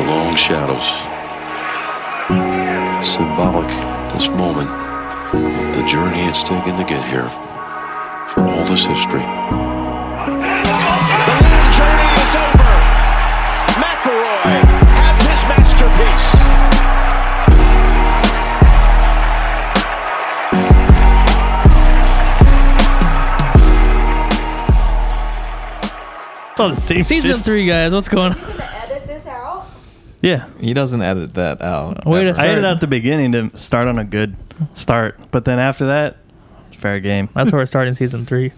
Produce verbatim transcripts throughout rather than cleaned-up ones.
the long shadows. Symbolic at this moment of the journey it's taken to get here. For all this history. The long journey is over. McElroy has his masterpiece. Oh, the same Season shit. three, guys. What's going on? Edit this out. Yeah. He doesn't edit that out. Wait a ever. I edited Sorry. out the beginning to start on a good start, but then after that, it's fair game. That's where we're starting season three.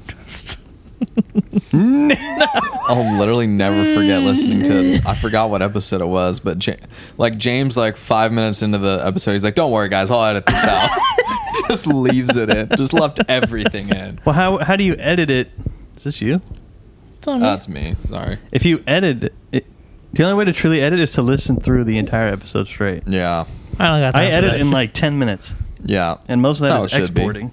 I'll literally never forget listening to. I forgot what episode it was, but Ja- like James, like five minutes into the episode, he's like, "Don't worry, guys, I'll edit this out." Just leaves it in. Just left everything in. Well, how how do you edit it? Is this you? It's on me. That's me. Sorry. If you edit it, the only way to truly edit is to listen through the entire episode straight. Yeah. I don't got time I for edit that in shit. like ten minutes, Yeah. and most of That's that how is it should be. exporting.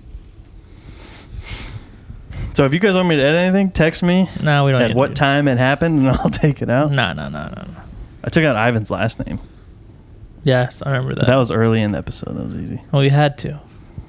So if you guys want me to edit anything, text me No, we don't. at need what to do time it happened, and I'll take it out. that. No, no, no, no, no. I took out Ivan's last name. Yes, I remember that. That was early in the episode. That was easy. Well, we had to.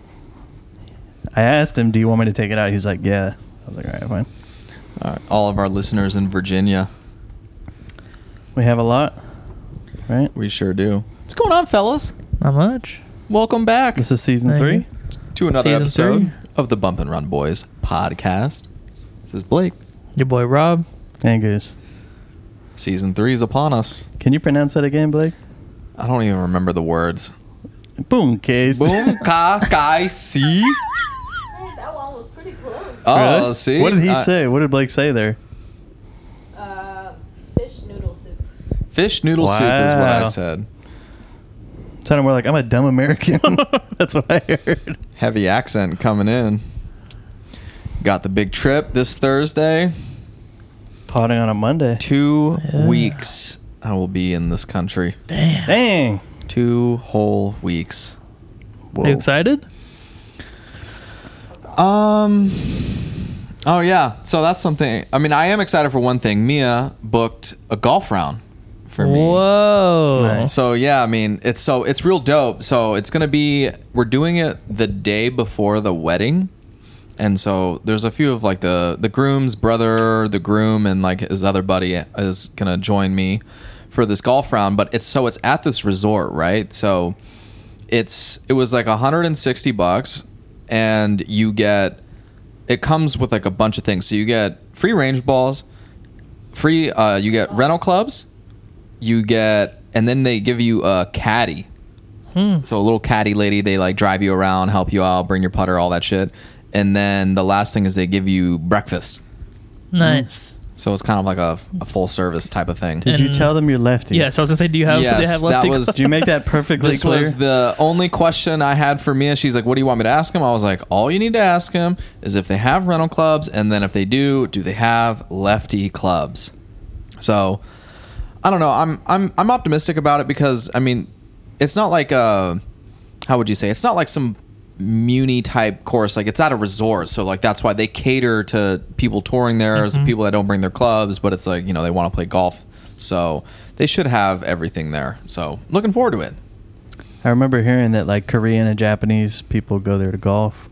I asked him, "Do you want me to take it out?" He's like, "Yeah." I was like, "All right, fine." All, right. All of our listeners in Virginia, We have a lot, right? we sure do. What's going on, fellas? Not much. Welcome back This is season Thank three. you. to another Season episode three. of the Bump and Run Boys podcast. This is Blake. Your boy Rob. And Goose. Season three is upon us. Can you pronounce that again, Blake? I don't even remember the words. Boom, case. Boom, ka, kai, si. Hey, that one was pretty close. Oh, Really? see? What did he I- say? What did Blake say there? Uh, fish noodle soup. Fish noodle soup is what I Wow. said. Sounded more like I'm a dumb American. That's what I heard. Heavy accent coming in. Got the big trip this Thursday. Potting on a Monday. Two Yeah. weeks I will be in this country. Damn. Dang. Two whole weeks. Whoa. Are you excited? Um. Oh yeah. So that's something. I mean, I am excited for one thing. Mia booked a golf round for me. Whoa. Nice. So yeah, I mean, it's so it's real dope. So it's gonna be we're doing it the day before the wedding, and so there's a few of like the the groom's brother, the groom, and like his other buddy is gonna join me for this golf round. But it's so it's at this resort, right? So it's it was like one hundred sixty bucks, and you get it comes with like a bunch of things. So you get free range balls, free uh, you get rental clubs. You get, and then they give you a caddy. Hmm. So a little caddy lady, they like drive you around, help you out, bring your putter, all that shit. And then the last thing is they give you breakfast. Nice. So it's kind of like a, a full service type of thing. Did you And- tell them you're lefty? Yeah, so I was gonna say, do you have? do they Yes, have that lefty was- clubs? Did you make that perfectly This clear? was the only question I had for Mia. She's like, what do you want me to ask him? I was like, all you need to ask him is if they have rental clubs, and then if they do, do they have lefty clubs? So I don't know. I'm I'm I'm optimistic about it because I mean, it's not like uh how would you say? It's not like some muni type course. Like it's at a resort, so like that's why they cater to people touring there as people that don't bring their clubs, but it's like, you know, they want to play golf. So they should have everything there. So looking forward to it. I remember hearing that like Korean and Japanese people go there to golf.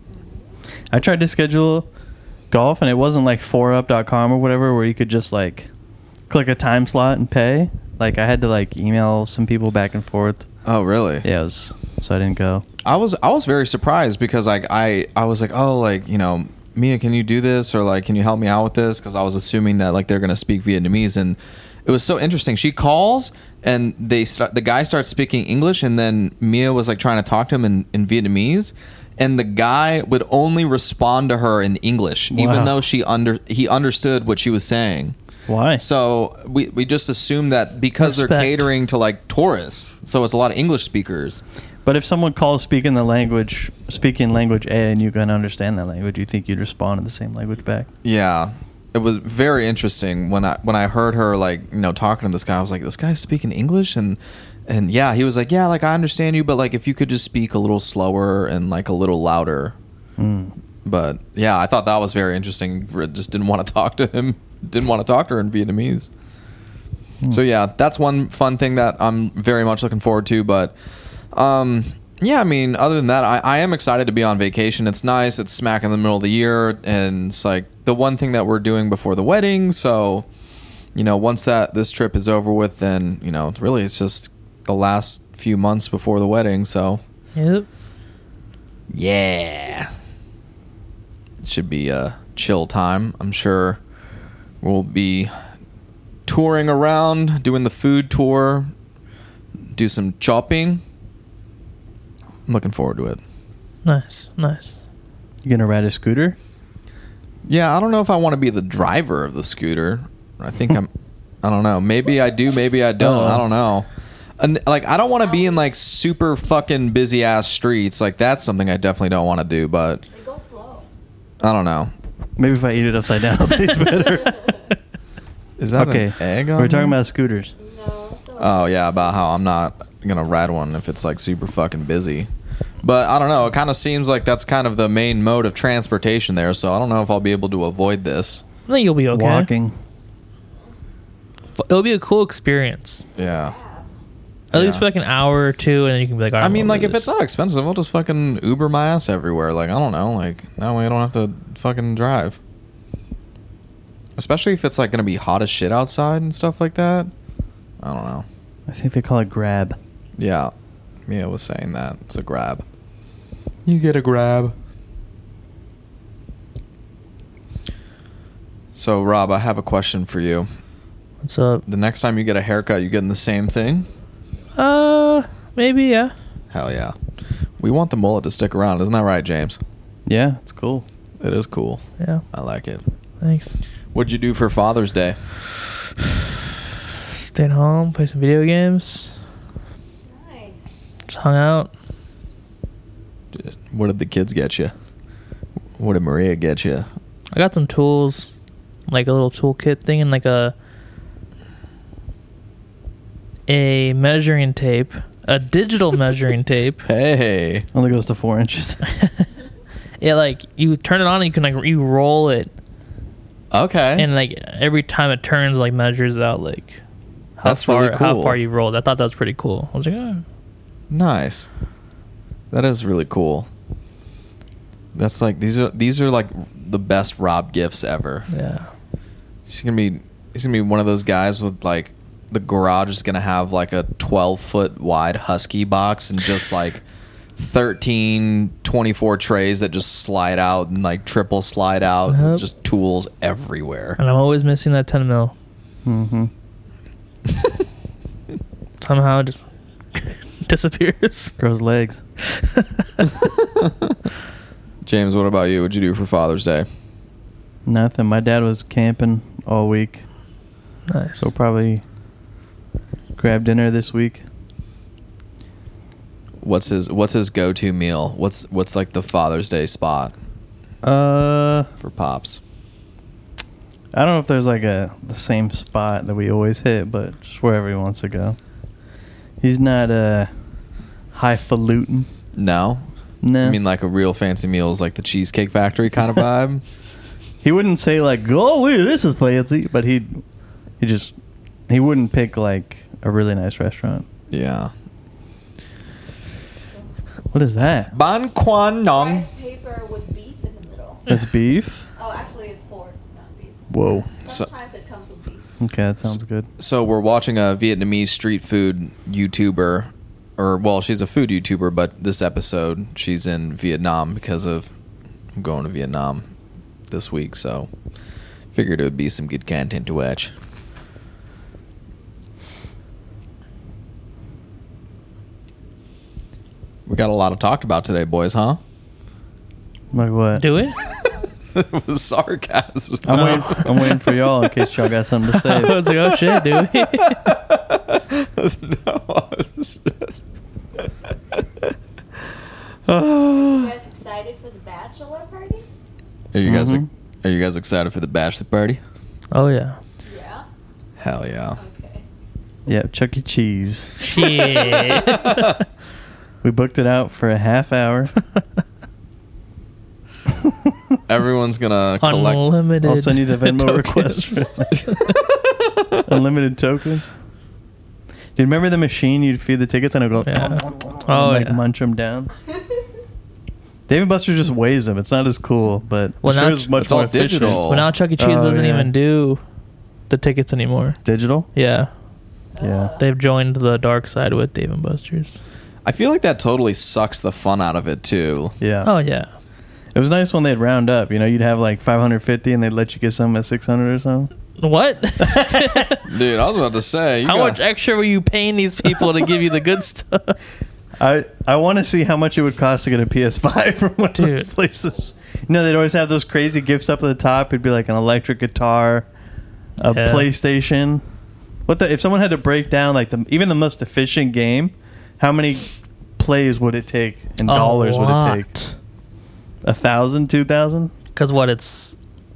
I tried to schedule golf, and it wasn't like four up dot com or whatever where you could just like click a time slot and pay. Like I had to like email some people back and forth. Oh, really? Yeah, it was, so I didn't go. I was I was very surprised because like I I was like, oh, like, you know, Mia, can you do this, or like, can you help me out with this? Because I was assuming that like they're gonna speak Vietnamese, and it was so interesting. She calls and they start the guy starts speaking English, and then Mia was like trying to talk to him in, in Vietnamese, and the guy would only respond to her in English, Wow. even though she under he understood what she was saying. Why? So we, we just assume that because they're Respect. catering to like tourists, so it's a lot of English speakers. But if someone calls speaking the language, speaking language A, and you can understand that language, you think you'd respond in the same language back? Yeah, it was very interesting when I when I heard her like, you know, talking to this guy. I was like, this guy's speaking English, and and yeah, he was like, yeah, like I understand you, but like if you could just speak a little slower and like a little louder. Mm. But yeah, I thought that was very interesting. Just didn't want to talk to him. Didn't want to talk to her in Vietnamese. So yeah, that's one fun thing that I'm very much looking forward to. But um, yeah, I mean, other than that, I, I am excited to be on vacation. It's nice. It's smack in the middle of the year, and it's like the one thing that we're doing before the wedding. So, you know, once that this trip is over with, then you know, really, it's just the last few months before the wedding. So Yep. yeah, it should be a chill time. I'm sure we'll be touring around, doing the food tour, do some shopping. I'm looking forward to it. Nice, nice. You gonna ride a scooter? Yeah, I don't know if I want to be the driver of the scooter. I think I'm. I don't know. Maybe I do. Maybe I don't. Uh-oh. I don't know. And like, I don't want to be in like super fucking busy ass streets. Like, that's something I definitely don't want to do. But They go slow. I don't know. Maybe if I eat it upside down, it'll taste better. Is that Okay, an egg on we're talking there? about scooters. No. So Oh yeah, about how I'm not gonna ride one if it's like super fucking busy. But I don't know. It kind of seems like that's kind of the main mode of transportation there. So I don't know if I'll be able to avoid this. I think you'll be okay. Walking. F- It'll be a cool experience. Yeah. At least Yeah. for like an hour or two, and then you can be like, all right, I I'm mean, gonna like do if it's this. not expensive, I'll just fucking Uber my ass everywhere. Like I don't know. Like that way I don't have to fucking drive. Especially if it's like gonna be hot as shit outside and stuff like that. I don't know. I think they call it grab. Yeah. Mia was saying that. It's a grab. You get a grab. So, Rob, I have a question for you. What's up? The next time you get a haircut, you getting the same thing? Uh, maybe, yeah. Hell yeah. We want the mullet to stick around. Isn't that right, James? Yeah, it's cool. It is cool. Yeah, I like it. thanks. What'd you do for Father's Day? Stayed home, played some video games, nice. just hung out. What did the kids get you? What did Maria get you? I got some tools, like a little toolkit thing, and like a a measuring tape, a digital measuring tape. Hey. Only goes to four inches. Yeah, like you turn it on and you can like you roll it, Okay. and like every time it turns, like measures out like how That's far really how cool. far you rolled. I thought that was pretty cool. I was like, oh. Nice. That is really cool. That's like these are these are like the best Rob gifts ever. Yeah. He's gonna be he's gonna be one of those guys with like the garage is gonna have like a twelve foot wide husky box and just like thirteen twenty-four trays that just slide out and like triple slide out. Yep. With just tools everywhere. And I'm always missing that ten mil. Mm-hmm. Somehow it just disappears. Grows legs. James, what about you? What'd you do for Father's Day? Nothing. My dad was camping all week, Nice. so probably grab dinner this week. What's his What's his go to meal? What's What's like the Father's Day spot Uh, for Pops? I don't know if there's like a the same spot that we always hit, but just wherever he wants to go. He's not uh highfalutin. No. No, I mean, like a real fancy meal is like the Cheesecake Factory kind of vibe. he wouldn't say like, "Oh, wait, this is fancy," but he he just he wouldn't pick like a really nice restaurant. Yeah. What is that? Ban Quan Nong. Rice paper with beef in the middle. That's beef. Oh, actually, it's pork, not beef. Whoa. So- Sometimes it comes with beef. Okay, that sounds good. So we're watching a Vietnamese street food YouTuber, or well, she's a food YouTuber, but this episode she's in Vietnam because of I'm going to Vietnam this week, so figured it would be some good content to watch. We got a lot of talked about today, boys, huh? Like what? Do it? It was sarcasm. I'm waiting. I'm waiting for y'all in case y'all got something to I say. was like, oh shit, do we? No, I was just- You guys excited for the bachelor party? Are you guys Mhm. Are you guys excited for the bachelor party? Oh yeah. Yeah. Hell yeah. Okay. Yeah, Chuck E. Cheese. Shit. We booked it out for a half hour. Everyone's gonna collect. Unlimited. I'll send you the Venmo tokens. request. Unlimited tokens. Do you remember the machine? You'd feed the tickets and it would go, Yeah. and Oh, like yeah. munch them down. Dave and Buster's just weighs them. It's not as cool, but Well, I'm sure now it's much it's all more efficient. digital. Well, now Chuck E. Cheese Oh, doesn't yeah. even do the tickets anymore. Digital? Yeah. Yeah. They've joined the dark side with Dave and Buster's. I feel like that totally sucks the fun out of it too. Yeah. Oh, yeah. It was nice when they'd round up. You know, you'd have like five hundred fifty and they'd let you get some at six hundred or something. What? Dude, I was about to say. You How got- much extra were you paying these people to give you the good stuff? I I want to see how much it would cost to get a P S five from one of those Dude. places. You know, they'd always have those crazy gifts up at the top. It'd be like an electric guitar, a Yeah. PlayStation. What the? If someone had to break down like the even the most efficient game, how many plays would it take in dollars would it take? A thousand, two thousand? Because what, it's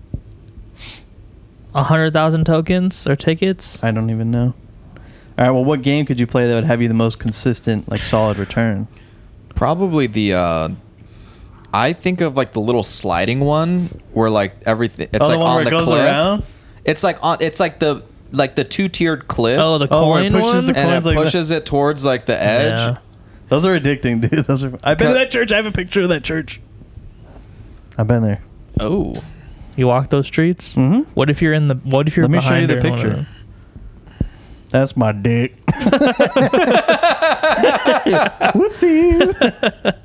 a hundred thousand tokens or tickets? I don't even know. All right. Well, what game could you play that would have you the most consistent, like solid return? Probably the. uh I think of like the little sliding one where like everything. It's Oh, the like one on where it the goes cliff. around? It's like on. It's like the like the two tiered cliff. Oh, the Oh, where it coin pushes one? the and it coins like that. pushes it towards like the edge. Yeah. Those are addicting, dude. Those are. I've been to Cut- that church. I have a picture of that church. I've been there. Oh, You walk those streets? Mhm. What if you're in the? What if you're Let me show behind you the it in one of picture. them? That's my dick. Whoopsie.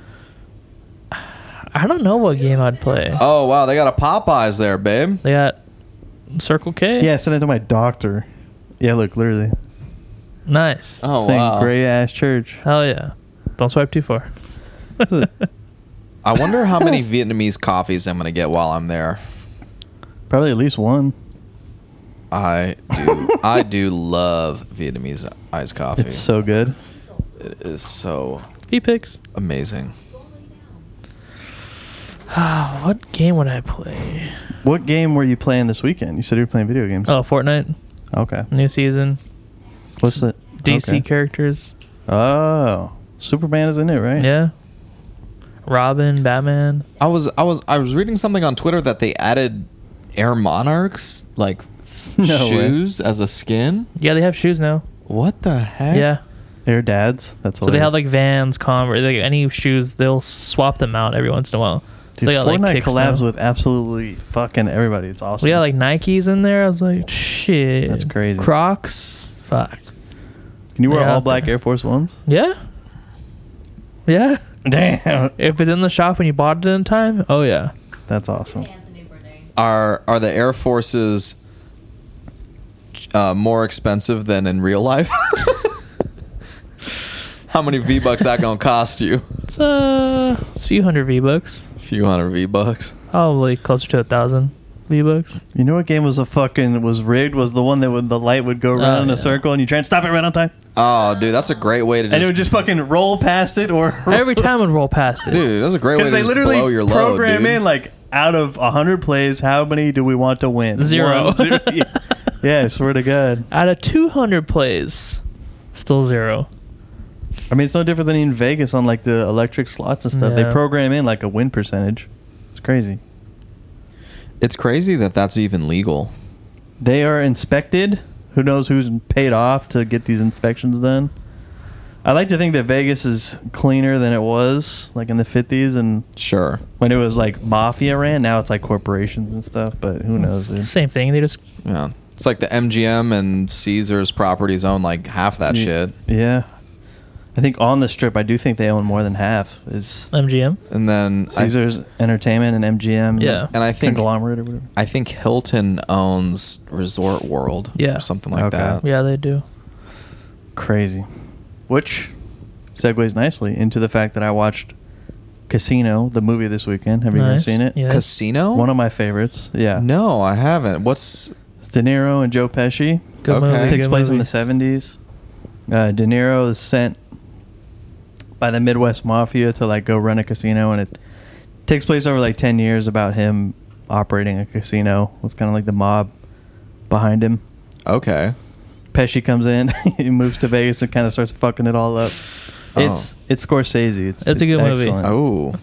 I don't know what game I'd play. oh wow! They got a Popeyes there, babe. They got Circle K. Yeah, send it to my doctor. Yeah, look, literally. Nice. Oh Thing, wow! Great ass church. Hell yeah! Don't swipe too far. I wonder how many Vietnamese coffees I'm gonna get while I'm there. Probably at least one. I do. I do love Vietnamese iced coffee. It's so good. It is so V picks. amazing. What game would I play? What game were you playing this weekend? You said you were playing video games. Oh, Fortnite. Okay. New season. What's the D C okay. characters. Oh, Superman is in it, right? Yeah. Robin, Batman. I was I was I was reading something on Twitter that they added Air Monarchs like No way. shoes as a skin. Yeah, they have shoes now. What the heck? Yeah. They're dads. That's So they hilarious. have like Vans, Converse, like any shoes. They'll swap them out every once in a while. Dude, so they got, Fortnite like, kicks collabs now. with absolutely fucking everybody. It's awesome. We got like Nikes in there. I was like, shit. That's crazy. Crocs. Fuck. Can you wear Yeah, all out black there. Air Force Ones? Yeah. Yeah. Damn. If it's in the shop when you bought it in time, oh yeah. That's awesome. Anthony Bourdain. Are are the Air Forces uh, more expensive than in real life? How many V bucks that gonna cost you? It's uh, it's a few hundred V bucks. A few hundred V bucks. Probably closer to a thousand V bucks. You know what game was a fucking was rigged? Was the one that would the light would go around Oh, in a yeah. circle and you try and stop it right on time, Oh, dude, that's a great way to and it just. would just fucking roll past it, or Every time would roll past it. Dude, that's a great way because to they just literally blow your load, program dude. in like out of a hundred plays, how many do we want to win? Zero. One, zero. Yeah. Yeah, I swear to God. Out of two hundred plays, still zero. I mean, it's no different than in Vegas on like the electric slots and stuff. They Yeah. program in like a win percentage. It's crazy. It's crazy that that's even legal. They are inspected. Who knows who's paid off to get these inspections done? I like to think that Vegas is cleaner than it was like in the fifties and Sure. when it was like mafia ran. Now it's like corporations and stuff, but who knows, dude? Same thing. They just Yeah. It's like the M G M and Caesars properties own like half that Ye- shit. Yeah. I think on the strip, I do think they own more than half. Is M G M. And then I, Caesars Entertainment and M G M? Yeah. and I think conglomerate or whatever. I think Hilton owns Resort World. Yeah. Or something like Okay. that. Yeah, they do. Crazy. Which segues nicely into the fact that I watched Casino, the movie this weekend. Have you guys Nice. seen it? Yeah. Casino? One of my favorites. Yeah. No, I haven't. What's It's De Niro and Joe Pesci. Good Okay. movie. It takes good place in movie. the seventies. Uh, De Niro is sent by the Midwest Mafia to like go run a casino, and it takes place over like ten years about him operating a casino with kind of like the mob behind him. okay? Pesci comes in, he moves to Vegas and kind of starts fucking it all up. It's Oh. it's Scorsese. It's, It's a good movie. excellent. Oh,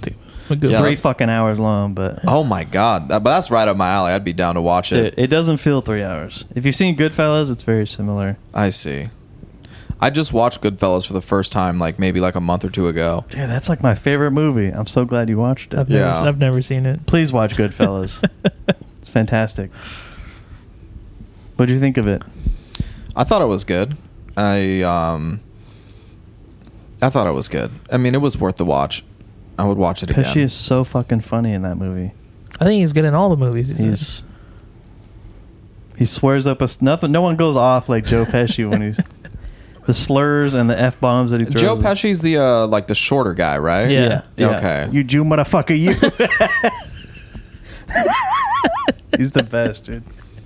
A good Yeah, Three that's- fucking hours long, but Oh my god, That- but that's right up my alley. I'd be down to watch it. it, it doesn't feel three hours. If you've seen Goodfellas, it's very similar. I see. I just watched Goodfellas for the first time, like maybe like a month or two ago. Dude, that's like my favorite movie. I'm so glad you watched it. I've Yeah. never, I've never seen it. Please watch Goodfellas. It's fantastic. What'd you think of it? I thought it was good. I um, I thought it was good. I mean, it was worth the watch. I would watch it again. Pesci is so fucking funny in that movie. I think he's good in all the movies. He's, He's he swears up a s- nothing. No one goes off like Joe Pesci when he's the slurs and the f bombs that he throws. Joe Pesci's the uh, like the shorter guy, right? Yeah. Okay. You Jew motherfucker, you. He's the best, dude.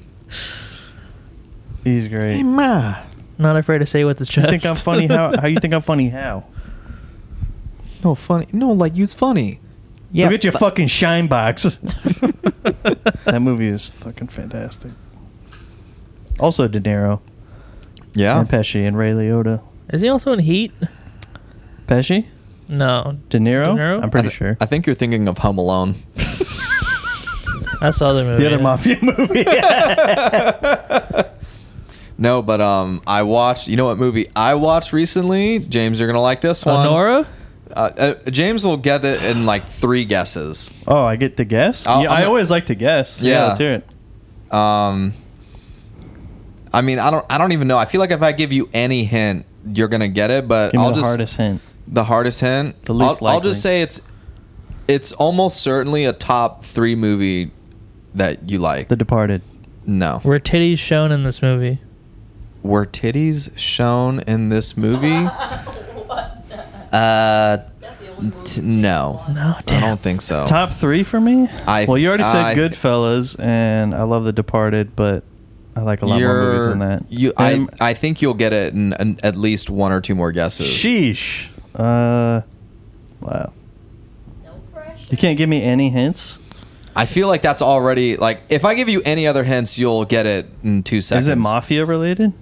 He's great. Hey ma. not afraid to say with his You chest. think I'm funny? How? How you think I'm funny? How? No funny. No, like you's funny. Yeah. Look at your fu- fucking shine box. That movie is fucking fantastic. Also, De Niro Yeah. and Pesci and Ray Liotta. Is he also in Heat? Pesci, No. De Niro. De Niro? I'm I pretty th- sure. I think you're thinking of Home Alone. That's the other movie. The other yeah. mafia movie. No, but um, I watched. You know what movie I watched recently? James, you're gonna like this one. Honora? Uh, uh, James will get it in like three guesses. Oh, I get to guess. I'll- yeah, I I'm- always like to guess. Yeah, Yeah. let's hear it. Um, I mean, I don't. I don't even know. I feel like if I give you any hint, you're gonna get it. But Give me I'll the just hardest hint. the hardest hint. The least I'll, I'll likely. just say it's it's almost certainly a top three movie that you like. The Departed. No, Were titties shown in this movie? were titties shown in this movie? What the- Uh, That's the only movie t- she's no, watched. No, I damn. don't think so. Top three for me. I- well, you already said I- Goodfellas, and I love The Departed, but I like a lot more movies than that. You, I, And- I think you'll get it in, in at least one or two more guesses. Sheesh. Uh, wow. No pressure. You can't give me any hints. I feel like that's already like if I give you any other hints, you'll get it in two seconds. Is it mafia related?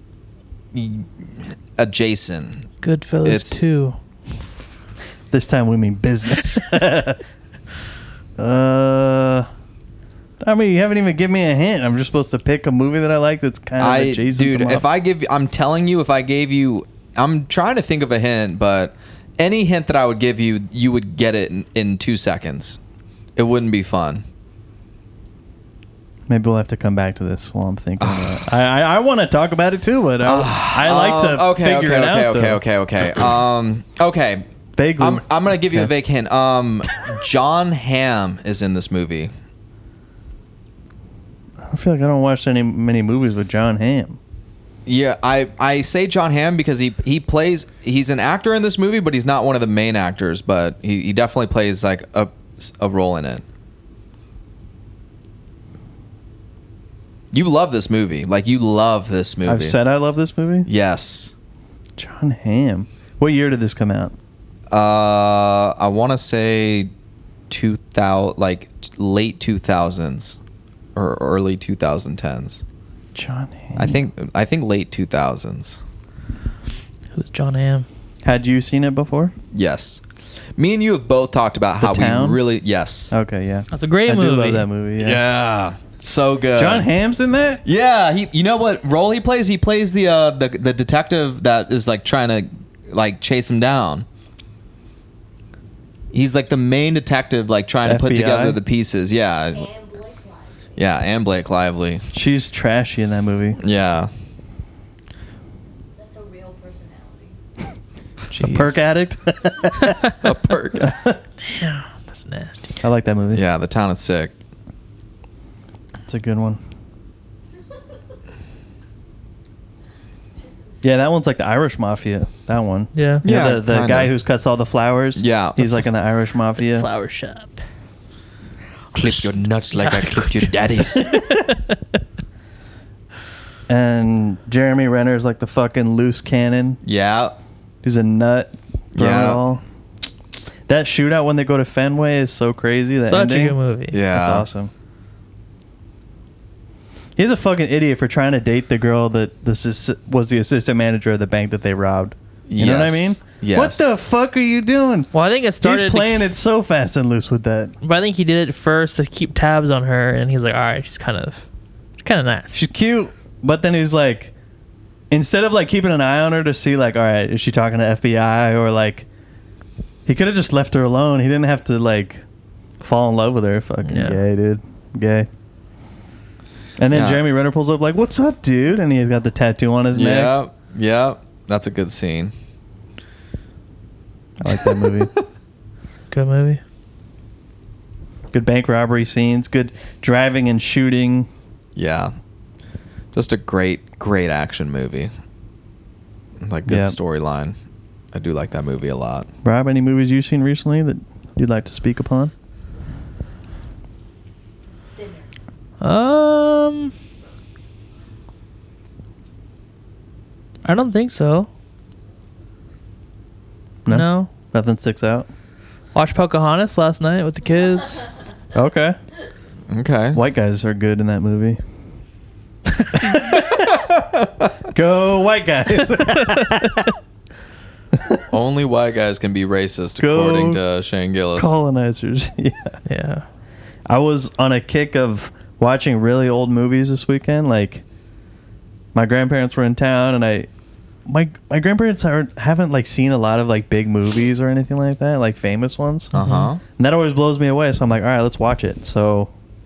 Adjacent. Goodfellas It's- two. This time we mean business. uh, I mean, you haven't even given me a hint. I'm just supposed to pick a movie that I like that's kind of I, adjacent dude, to mafia. if I give, I'm telling you, if I gave you, I'm trying to think of a hint, but any hint that I would give you, you would get it in, in two seconds. It wouldn't be fun. Maybe we'll have to come back to this while I'm thinking about it. I, I, I want to talk about it too, but I, I like to Um, okay, figure okay, it okay, out. okay, though. okay, okay, Um, okay. Vaguely. I'm, I'm gonna give you a Okay. vague hint. Um, John Hamm is in this movie. I feel like I don't watch any many movies with John Hamm. Yeah, I, I say John Hamm because he he plays he's an actor in this movie, but he's not one of the main actors. But he, he definitely plays like a a role in it. You love this movie, like you love this movie. I've said I love this movie. yes. John Hamm. What year did this come out? Uh, I want to say two thousand, like t- late two thousands or early two thousand tens. John Hamm. I think I think late two thousands. Who's John Hamm? Had you seen it before? Yes. Me and you have both talked about how Town? we really yes. Okay, yeah. That's a great I movie. do love that movie. Yeah. Yeah. So good. John Hamm's in that? Yeah, he you know what role he plays? He plays the uh the the detective that is like trying to like chase him down. He's like the main detective like trying to put F B I? together the pieces. Yeah. And Blake Lively. Yeah, and Blake Lively. She's trashy in that movie. Yeah. That's a real personality. A Jeez. perk addict. A perk. Damn, that's nasty. I like that movie. Yeah, the town is sick. It's a good one. Yeah, that one's like the Irish Mafia. That one. Yeah. You know, Yeah, the, the kinda. guy who cuts all the flowers. Yeah. He's like in the Irish Mafia. Flower shop. Clip your nuts like I clipped your daddy's. And Jeremy Renner's like the fucking loose cannon. Yeah. He's a nut. Throwing Yeah. it all. That shootout when they go to Fenway is so crazy. That Such ending. a good movie. Yeah. That's awesome. He's a fucking idiot for trying to date the girl that this is, was the assistant manager of the bank that they robbed. You know what I mean? Yes. What the fuck are you doing? Well, I think it started. He's to playing it so fast and loose with that. But I think he did it first to keep tabs on her, and he's like, all right, she's kind of, she's kind of nice. She's cute, but then he's like, instead of like keeping an eye on her to see like, all right, is she talking to F B I or like, he could have just left her alone. He didn't have to like fall in love with her. Fucking Yeah. gay, dude. Gay. And then Yeah. Jeremy Renner pulls up like, what's up, dude? And he's got the tattoo on his neck. Yeah, yeah, that's a good scene. I like that movie. Good movie. Good bank robbery scenes. Good driving and shooting. Yeah, just a great, great action movie. Like good Yeah. storyline. I do like that movie a lot. Rob, any movies you've seen recently that you'd like to speak upon? Sinners. Um, I don't think so. No? No. Nothing sticks out? Watched Pocahontas last night with the kids. Okay. Okay. White guys are good in that movie. Go white guys. Only white guys can be racist, Go according to Shane Gillis. Colonizers. Yeah. Yeah. I was on a kick of watching really old movies this weekend. Like, my grandparents were in town, and I, my my grandparents aren't, haven't like seen a lot of like big movies or anything like that, like famous ones. Uh huh. And that always blows me away. So I'm like, all right, let's watch it. So,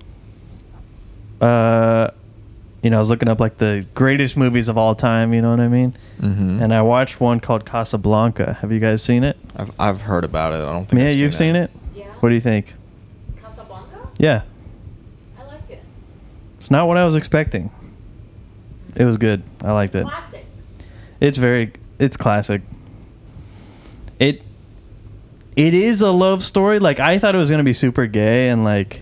uh, you know, I was looking up like the greatest movies of all time. You know what I mean? Mm-hmm. And I watched one called Casablanca. Have you guys seen it? I've I've heard about it. I don't think. Yeah, I've you've seen it. Yeah. What do you think? Casablanca? Yeah, I like it. it's not what I was expecting. It was good. I liked it. Classic. It's very, it's classic. It, it is a love story. Like, I thought it was gonna be super gay and like,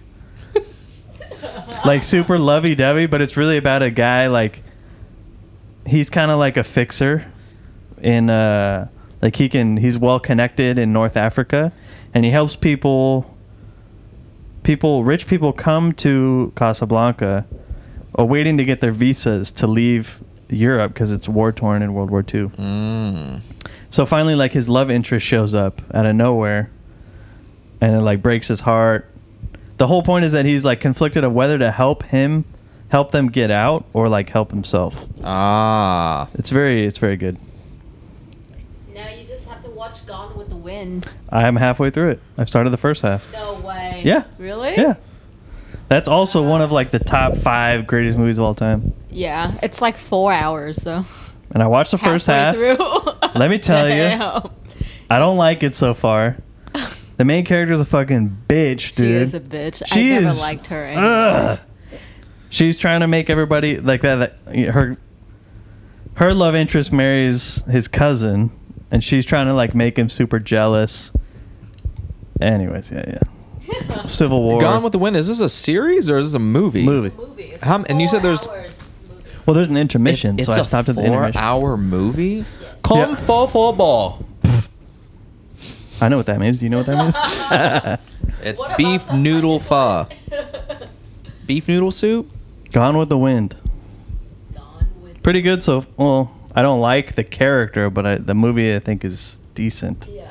like super lovey-dovey, but it's really about a guy like, he's kind of like a fixer, in uh, like he can, he's well connected in North Africa, and he helps people. People, rich people, come to Casablanca, are waiting to get their visas to leave Europe because it's war torn in World War Two. Mm. So finally, like, his love interest shows up out of nowhere, and it like breaks his heart. The whole point is that he's like conflicted of whether to help him, help them get out, or like help himself. Ah. It's very, it's very good. Now you just have to watch Gone with the Wind. I'm halfway through it. I've started the first half. No way. Yeah. Really? Yeah. That's also one of like the top five greatest movies of all time. Yeah. It's like four hours though. And I watched the first half. Halfway through. Let me tell you, Damn. I don't like it so far. The main character's a fucking bitch, dude. She is a bitch. She I never is- liked her anyway. Ugh. She's trying to make everybody like that, that. Her, her love interest marries his cousin, and she's trying to like make him super jealous. Anyways, yeah, yeah. Civil War. Gone with the Wind. Is this a series or is this a movie? movie. Movie. It's How m- and you said four there's- hours movie. Well, there's an intermission, It's, so it's I a stopped at the intermission. four-hour movie. Come Yeah. for football. I know what that means. Do you know what that means? It's What about beef the noodle pho. honey Beef noodle soup. Gone with the Wind. Gone with Pretty good. So, well, I don't like the character, but I, the movie I think is decent. Yeah.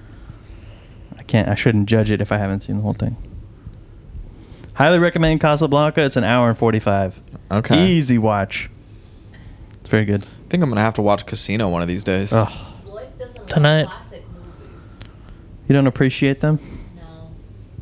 I can't. I shouldn't judge it if I haven't seen the whole thing. Highly recommend Casablanca. It's an hour and forty-five. Okay. Easy watch. It's very good. I think I'm gonna have to watch Casino one of these days. Ugh. Blake doesn't Tonight. like classic movies. You don't appreciate them? No.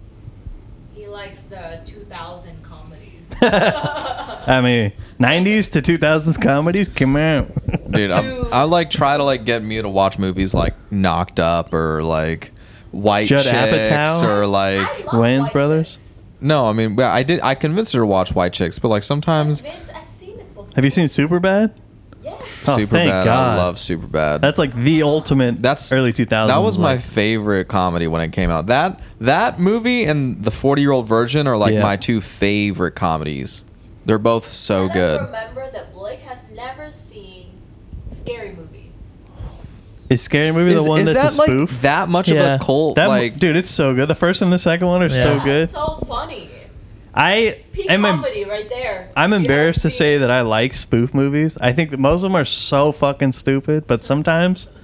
He likes the two thousand comedies. I mean, nineties to two thousands comedies? Come on. Dude, I, I like try to like get me to watch movies like Knocked Up or like White Judd Chicks Apatow? or I like love Wayans White Brothers? Chicks. no, I mean yeah, I did I convinced her to watch White Chicks, but like sometimes Vince, I've seen it before. Have you seen Superbad? Yeah. Oh, Super thank Bad. God. I love Super Bad. That's like the ultimate That's early two thousands. That was my like, favorite comedy when it came out. That that movie and the forty Year Old Virgin are like Yeah. my two favorite comedies. They're both so Let us good. remember that Blake has never seen Scary Movie. Is Scary Movie Is, the one is that's that a spoof? like that much Yeah. of a cult? That mo- like, dude, it's so good. The first and the second one are so Yeah. good. That's so funny. I Peak am em- comedy right there. I'm You haven't embarrassed to seen say it. that I like spoof movies. I think that most of them are so fucking stupid, but sometimes,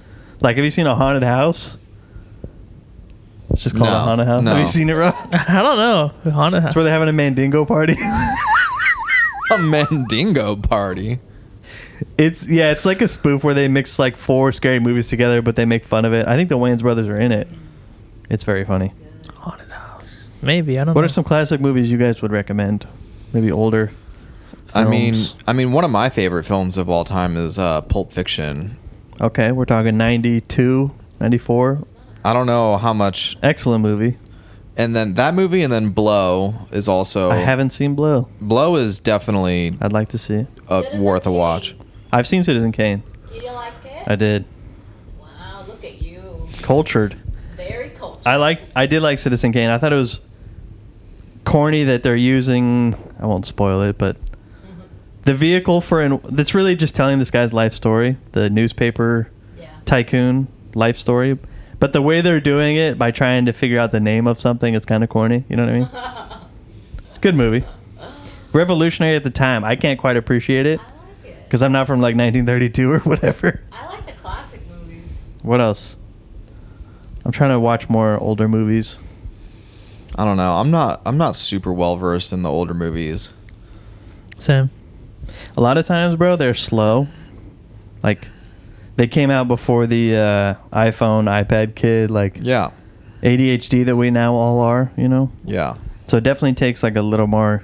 Like, have you seen a haunted house? It's just called No, a haunted house. no. Have you seen it, Rob? I don't know. Haunted It's where they're having a Mandingo party. A Mandingo party. It's yeah, it's like a spoof where they mix like four scary movies together, but they make fun of it. I think the Wayans brothers are in it. It's very funny. haunted house. Maybe I don't. What know. are some classic movies you guys would recommend? Maybe older. I mean, films? I mean, one of my favorite films of all time is uh, Pulp Fiction. Okay, we're talking ninety-two, ninety-four. I don't know how much, Excellent movie. and then that movie, and then Blow is also. I haven't seen Blow. Blow is definitely I'd like to see it. uh, Citizen worth a Kane. watch. I've seen Citizen Kane. Did you like it? I did. Wow, look at you. Cultured. Very cultured. I like. I did like Citizen Kane. I thought it was corny that they're using. I won't spoil it, but the vehicle for an that's really just telling this guy's life story, the newspaper Yeah. tycoon life story. But the way they're doing it by trying to figure out the name of something is kind of corny. You know what I mean? It's a good movie. Revolutionary at the time. I can't quite appreciate it I like it. because I'm not from like nineteen thirty-two or whatever. I like the classic movies. What else? I'm trying to watch more older movies. I don't know. I'm not. I'm not super well versed in the older movies. Same. A lot of times, bro, they're slow. Like, they came out before the uh, iPhone, iPad kid, like Yeah. A D H D that we now all are, you know? Yeah. So it definitely takes like a little more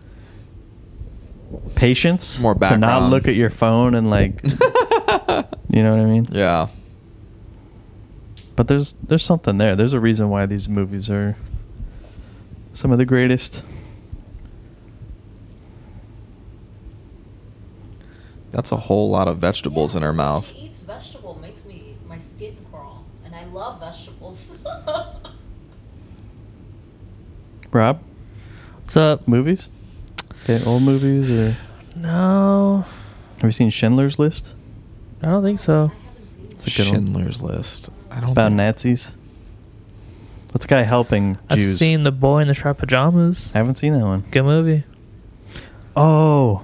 patience More to background. not look at your phone and like, you know what I mean? Yeah. But there's there's something there. There's a reason why these movies are some of the greatest. That's a whole lot of vegetables in her Yeah, mouth. She eats vegetable makes me my skin crawl, and I love vegetables. Rob, What's up? movies? Okay, old movies or No, have you seen Schindler's List? I don't think so. It's a good one. Schindler's List. I don't. About think- Nazis. What's the guy helping I've Jews? seen The Boy in the Striped Pajamas. I haven't seen that one. Good movie. Oh.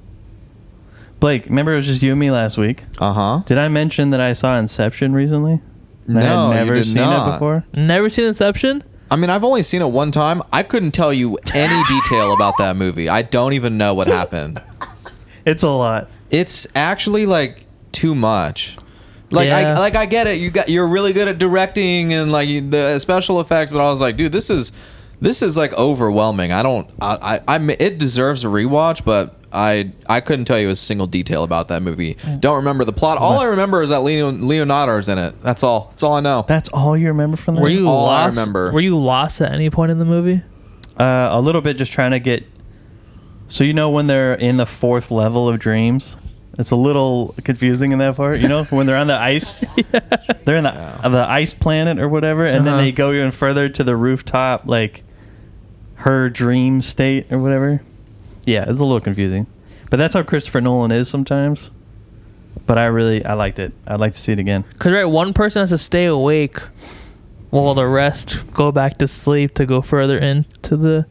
Blake, remember it was just you and me last week? Uh huh. Did I mention that I saw Inception recently? And No, I had you never did seen not. it before. Never seen Inception? I mean, I've only seen it one time. I couldn't tell you any detail about that movie. I don't even know what happened. It's a lot. It's actually like too much. Like Yeah. I like I get it. You got you're really good at directing and like the special effects, but I was like, dude, this is this is like overwhelming. I don't. I I, I it deserves a rewatch, but I I couldn't tell you a single detail about that movie. Don't remember the plot. All I remember is that Leon, Leonardo's in it. That's all. That's all I know. That's all you remember from that? Were you all I lost? remember. Were you lost at any point in the movie? Uh, a little bit, just trying to get. So you know when they're in the fourth level of dreams, it's a little confusing in that part. You know when they're on the ice, they're in the Yeah. the ice planet or whatever, and then Uh-huh. they go even further to the rooftop, like her dream state or whatever. Yeah, it's a little confusing, but that's how Christopher Nolan is sometimes. But I really I liked it. I'd like to see it again. Because right, one person has to stay awake while the rest go back to sleep to go further into the.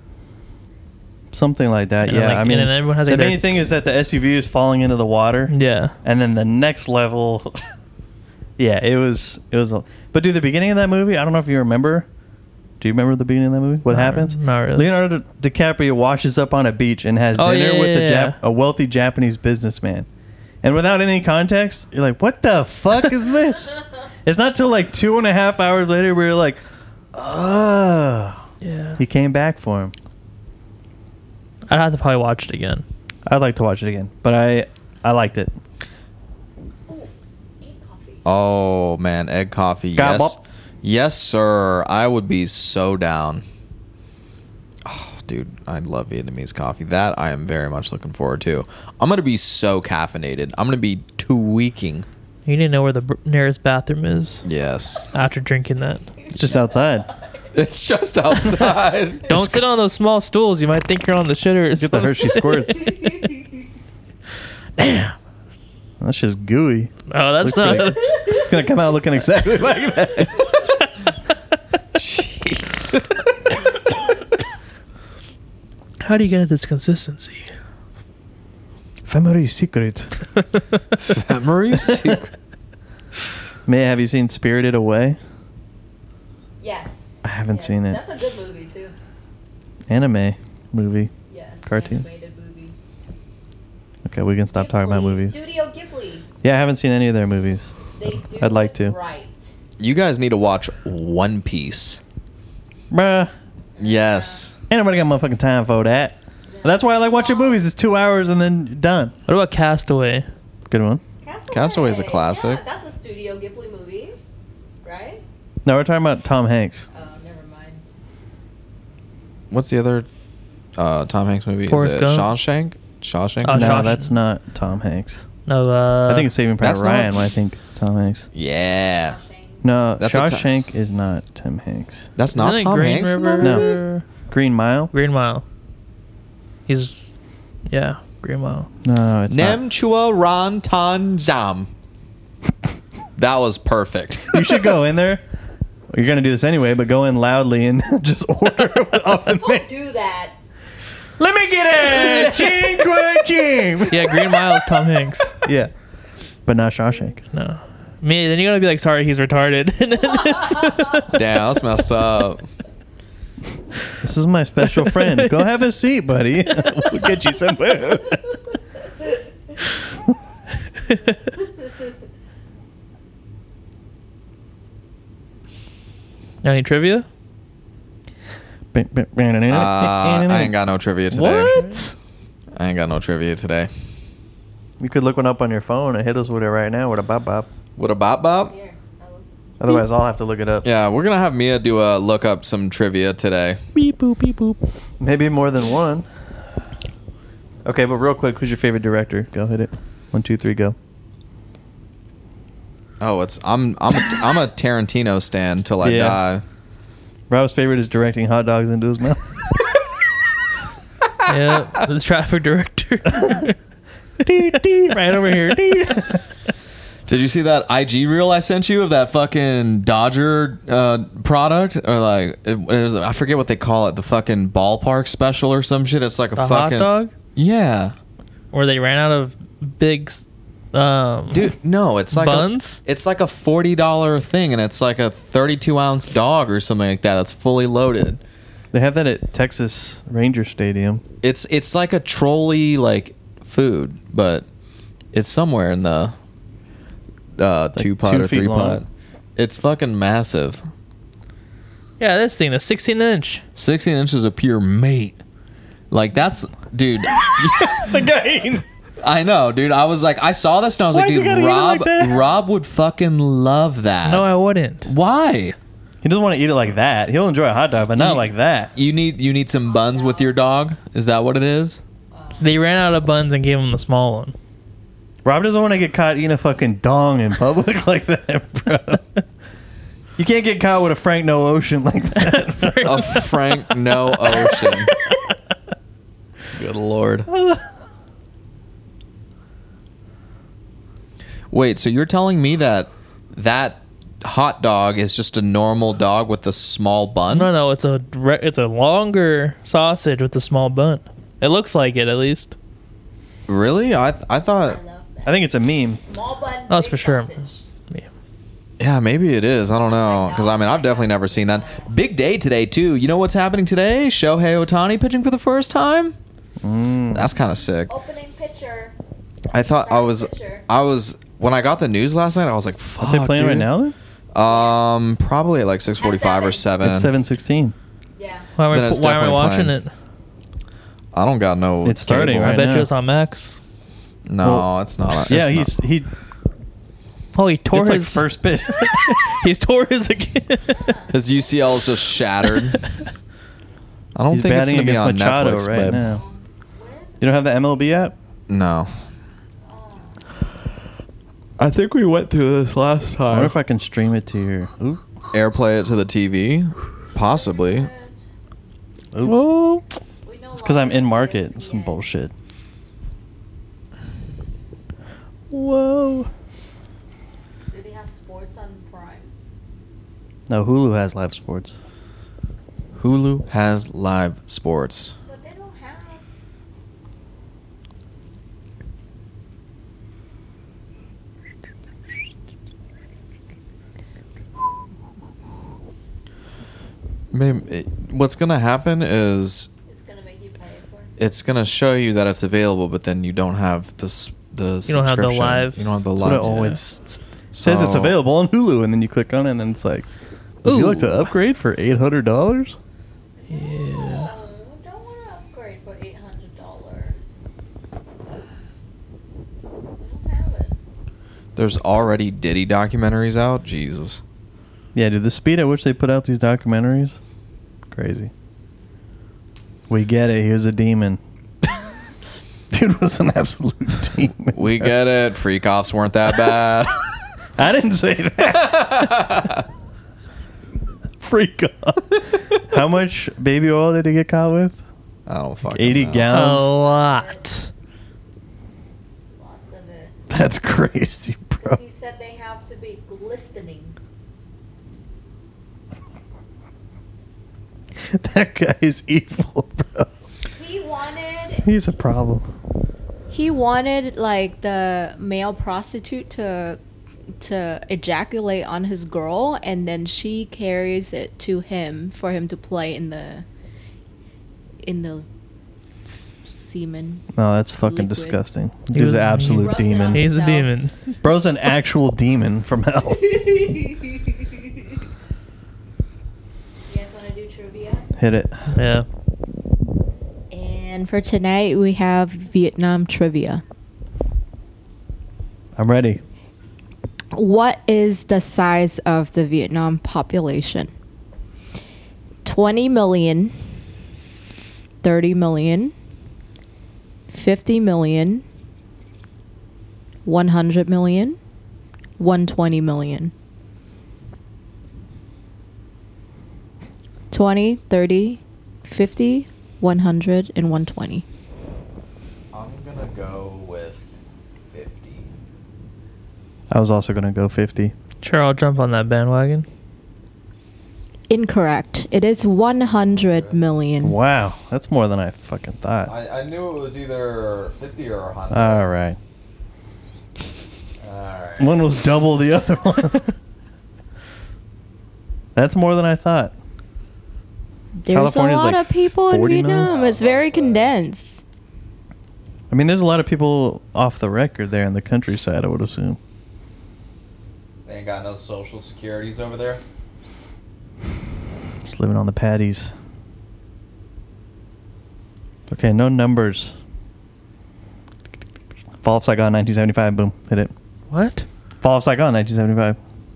Something like that. And then, Yeah, like, I mean, and then everyone has, the like, their- main thing is that the S U V is falling into the water. Yeah. And then the next level, yeah, it was it was. A, but dude, the beginning of that movie, I don't know if you remember. Do you remember the beginning of that movie? What Not happens? re- not really. Leonardo DiCaprio washes up on a beach and has Oh, dinner yeah, with yeah, a, Jap- yeah. a wealthy Japanese businessman. And without any context, you're like, "What the fuck is this?" It's not till like two and a half hours later where you're like, "Oh, Yeah. he came back for him." I'd have to probably watch it again. I'd like to watch it again, but I I liked it. Ooh, eat coffee. Oh man, egg coffee. Got Yes, bop. yes, sir. I would be so down. Oh, dude, I love Vietnamese coffee. That I am very much looking forward to. I'm gonna be so caffeinated. I'm gonna be tweaking. You need to know where the br- nearest bathroom is Yes, after drinking that. It's just outside. it's just outside. Don't sit on those small stools. You might think you're on the shitters. Get the Hershey squirts. Damn. That's just gooey. Oh, that's Looks not. like- It's gonna come out looking exactly like that. Jeez. How do you get at this consistency? Family secret. Memory secret. May, have you seen Spirited Away? Yes. I haven't Yes. seen it. That's a good movie too. Anime movie. Yes. Cartoon. Animated movie. Okay, we can stop talking about Ghibli, movies. Studio Ghibli. Yeah, I haven't seen any of their movies. They do I'd like it to. Right. You guys need to watch One Piece. Bruh. Yes. Ain't nobody got motherfucking time for that. But that's why I like watching movies. It's two hours and then done. What about Castaway? Good one. Castaway. Castaway is a classic. Yeah, that's a Studio Ghibli movie, right? No, we're talking about Tom Hanks. Oh, never mind. What's the other uh, Tom Hanks movie? Forrest is it Gump? Shawshank? Shawshank? Uh, no, Shawshank. that's not Tom Hanks. No, uh, I think it's Saving Private that's not- Ryan when I think Tom Hanks. Yeah. No, That's a Ti- Shawshank is not Tim Hanks. That's not Isn't it Tom Green Hanks? in River? that No. movie? Green Mile? Green Mile. He's, yeah, Green Mile. No, it's Nem not. Chua Ran Tan Zam. That was perfect. You should go in there. You're gonna do this anyway, but go in loudly and just order off the Don't menu. do that. Let me get it, ching quang ching. Yeah, Green Mile is Tom Hanks. Yeah, but not Shawshank. No. Me, then you're gonna be like, sorry, he's retarded. And then it's- Damn, that's messed up. This is my special friend. Go have a seat, buddy. We'll get you some food. Any trivia? Uh, I ain't got no trivia today. What? I ain't got no trivia today. You could look one up on your phone and hit us with it right now with a bop bop. What a bop bop? Here. I'll- Otherwise, I'll have to look it up. Yeah, we're gonna have Mia do a look up some trivia today. Beep boop beep boop. Maybe more than one. Okay, but real quick, who's your favorite director? Go hit it. One, two, three, go. Oh, it's I'm I'm a, I'm a Tarantino stan till I Yeah. die. Rob's favorite is directing hot dogs into his mouth. Yeah, the traffic director. Dee, dee, right over here. Dee. Did you see that I G reel I sent you of that fucking Dodger uh, product or like it, it was, I forget what they call it, the fucking ballpark special or some shit. It's like a The hot fucking dog? Yeah, Where they ran out of big s- um, dude. No, it's like buns? A, it's like a forty dollar thing, and it's like a thirty two ounce dog or something like that. That's fully loaded. They have that at Texas Ranger Stadium. It's it's like a trolley like food, but it's somewhere in the uh, two pot two or feet three long. pot. It's fucking massive. Yeah, this thing, the sixteen inch. sixteen inches of pure meat. Like that's, dude. Again. I know, dude. I was like, I saw this and I was Why'd like, you dude, gotta eat it Rob, like that? Rob would fucking love that. No, I wouldn't. Why? He doesn't want to eat it like that. He'll enjoy a hot dog, but not You- like that. You need you need some buns with your dog. Is that what it is? They ran out of buns and gave him the small one. Rob doesn't want to get caught eating a fucking dong in public like that, bro. You can't get caught with a Frank No Ocean like that. A Frank No Ocean. Good lord. Wait, so you're telling me that that hot dog is just a normal dog with a small bun? No, no, it's a re- it's a longer sausage with a small bun. It looks like it, at least. Really? I I thought. I love that. I think it's a meme. Small bun. Oh, that's big for sure. sausage. Yeah, maybe it is. I don't know. Because, I mean, I've definitely never seen that. Big day today, too. You know what's happening today? Shohei Ohtani pitching for the first time? Mm. That's kind of sick. Opening pitcher. I thought I was... Pitcher. I was... When I got the news last night, I was like, fuck, Are they playing dude. right now? Then? Um, probably at like six forty-five or seven. It's seven sixteen. Yeah. Why am I, Then it's why am I definitely watching playing. it? I don't got no It's starting cable. I right bet now. you it's on Max. No, Well, it's not. Yeah, it's he's not. he. Oh, he tore It's like his first pitch. he tore his again. His U C L is just shattered. I don't He's think it's batting going to be on against Machado Netflix, right babe. now. Where is it? You don't have the M L B app? No. Oh. I think we went through this last I wonder if I can stream it to your. Ooh. Airplay it to the T V? Possibly. Ooh. Oh, We know It's because I'm in Lawrence market. is Some the- bullshit. whoa. Do they have sports on Prime? No, Hulu has live sports. Hulu has live sports. But they don't have. Maybe it, what's gonna happen is It's gonna make you pay for it. it's gonna show you that it's available, but then you don't have the s- the You don't have the subscription. live- You don't have the That's what it live. always s- says. It's So- available on Hulu, and then you click on it, and then it's like, would you like to Ooh. upgrade for eight hundred dollars? Yeah. No, don't want to upgrade for eight hundred dollars. Don't have it. There's already Diddy documentaries out. Jesus. Yeah, dude, the speed at which they put out these documentaries, crazy. We get it. He was a demon. Dude was an absolute demon. We get it. Freak offs weren't that bad. I didn't say that. Freak off. How much baby oil did he get caught with? I don't fucking eighty know. A gallons. lot. Lots of it. That's crazy, bro. He said they have to be glistening. That guy is evil, bro. He wanted He's a problem. he wanted like the male prostitute to to ejaculate on his girl, and then she carries it to him for him to play in the in the s- semen. No, that's fucking Liquid. disgusting. He Dude's was- an absolute Rubs it demon. on He's a himself. demon. Bro's an actual demon from hell. You guys want to do trivia? Hit it. Yeah. And for tonight, we have Vietnam trivia. I'm ready. What is the size of the Vietnam population? twenty million, thirty million, fifty million, one hundred million, one hundred twenty million. twenty, thirty, fifty, one hundred, and one hundred twenty. I'm gonna go with fifty. I was also going to go fifty. Sure, I'll jump on that bandwagon. Incorrect. It is one hundred million. Wow, that's more than I fucking thought. I, I knew it was either fifty or one hundred. All right. All right. One was double the other one. That's more than I thought. There's California's a lot like of people in forty million? Vietnam. Yeah, It's very about to say. condensed. I mean, there's a lot of people off the record there in the countryside, I would assume. They ain't got no social securities over there. Just living on the patties. Okay, no numbers. Fall of Saigon, nineteen seventy-five. Boom, hit it. What? Fall of Saigon, nineteen seventy-five.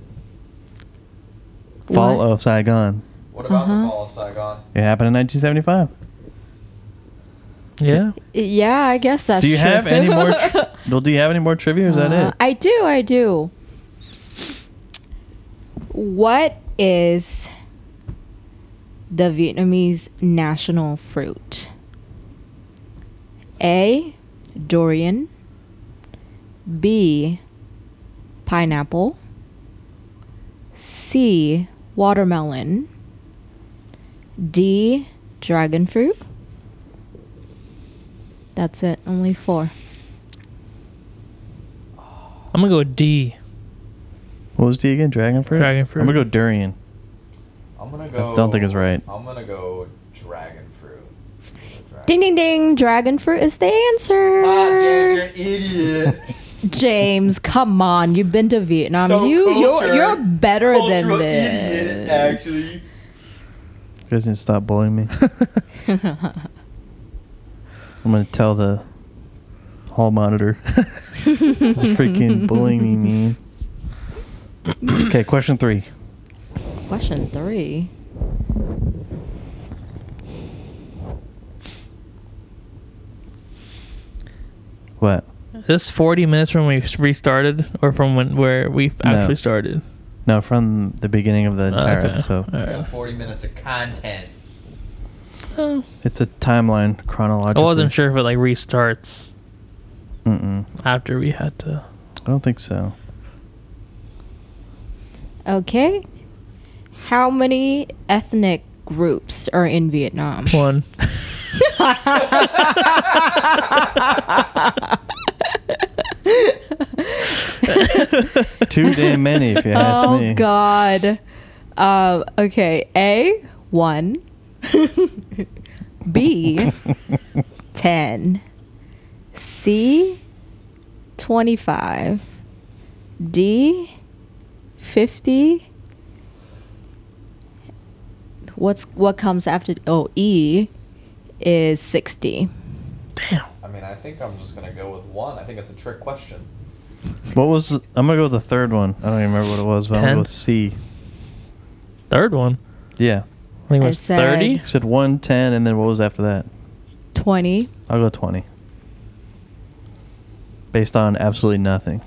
Fall What? of Saigon. What about Uh-huh. the fall of Saigon? It happened in nineteen seventy-five. Yeah. Yeah, I guess that's do you true. have any more? Tri- well, do you have any more trivia? Or is that Uh, it? I do, I do. What is the Vietnamese national fruit? A. Durian. B. Pineapple. C. Watermelon. D. Dragon fruit. That's it. Only four. I'm gonna go with D. What was D again? Dragon fruit. Dragon fruit. I'm gonna go durian. I'm gonna go. don't think it's right. I'm gonna go dragon fruit. Dragon. Ding ding ding! Dragon fruit is the answer. Ah, James, you're an idiot. James, come on! You've been to Vietnam. So you you're cultured. you're better than Cultural this. idiot, actually. You guys need to stop bullying me. I'm gonna tell the hall monitor. It's freaking bullying me, man. Okay, question three. Question three. What? Is this forty minutes from when we restarted, or from when where we No. actually started? No, from the beginning of the entire Okay. episode. All We right. got forty minutes of content. Oh. It's a timeline I chronologically. wasn't sure if it like restarts Mm-mm. after we had to. I don't think so. Okay. How many ethnic groups are in Vietnam? One. Too damn many, if you ask Oh me. God. Um, okay. A. one. B, ten. C, twenty-five. D, fifty. What's what comes after? Oh, E is sixty. Damn. I mean, I think I'm just gonna go with one. I think it's a trick question. What was? I'm gonna go with the third one. I don't even remember what it was, but I'm gonna go with C. Third one. Yeah. I think it I was said- thirty. You said one, ten, and then what was after that? twenty. I'll go twenty. Based on absolutely nothing.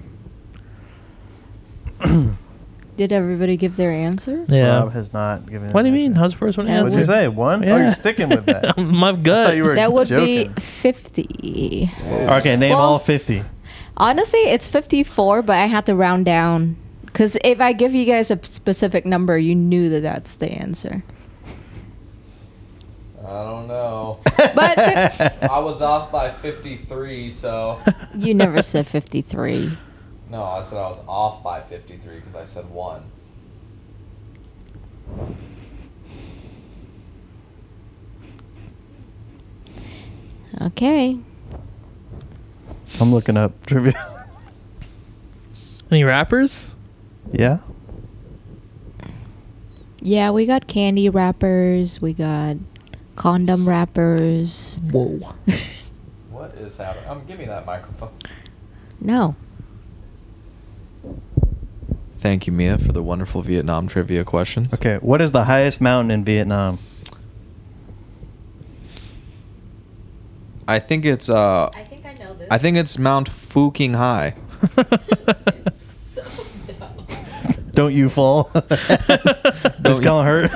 Did everybody give their answer? Yeah. Rob has not given. What do you an mean? answer. How's the first one? That What'd you would- say? One? Oh, you're sticking with that. My I gut. thought you were That would joking. be fifty. Okay, name Well- all fifty. Honestly, it's fifty-four, but I had to round down. Because if I give you guys a specific number, you knew that that's the answer. I don't know. But fif- I was off by fifty-three, so. you never said fifty-three. No, I said I was off by fifty-three because I said one. Okay. I'm looking up trivia. Any rappers? Yeah. Yeah, we got candy wrappers. We got condom wrappers. Whoa. What is happening? Um, give me that microphone. No. Thank you, Mia, for the wonderful Vietnam trivia questions. Okay, what is the highest mountain in Vietnam? I think it's uh, I think I know this. I think it's Mount Fuking High. so dumb. Don't you fall? It's gonna hurt.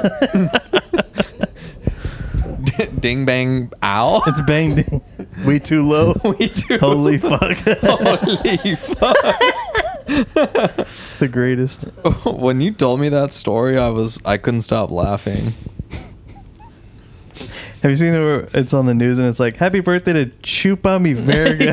Ding bang ow. It's bang ding. We too low. We too Holy fuck. Holy fuck. It's the greatest. When you told me that story, I was I couldn't stop laughing. Have you seen it where it's on the news and it's like, happy birthday to Chupa Mi Verga?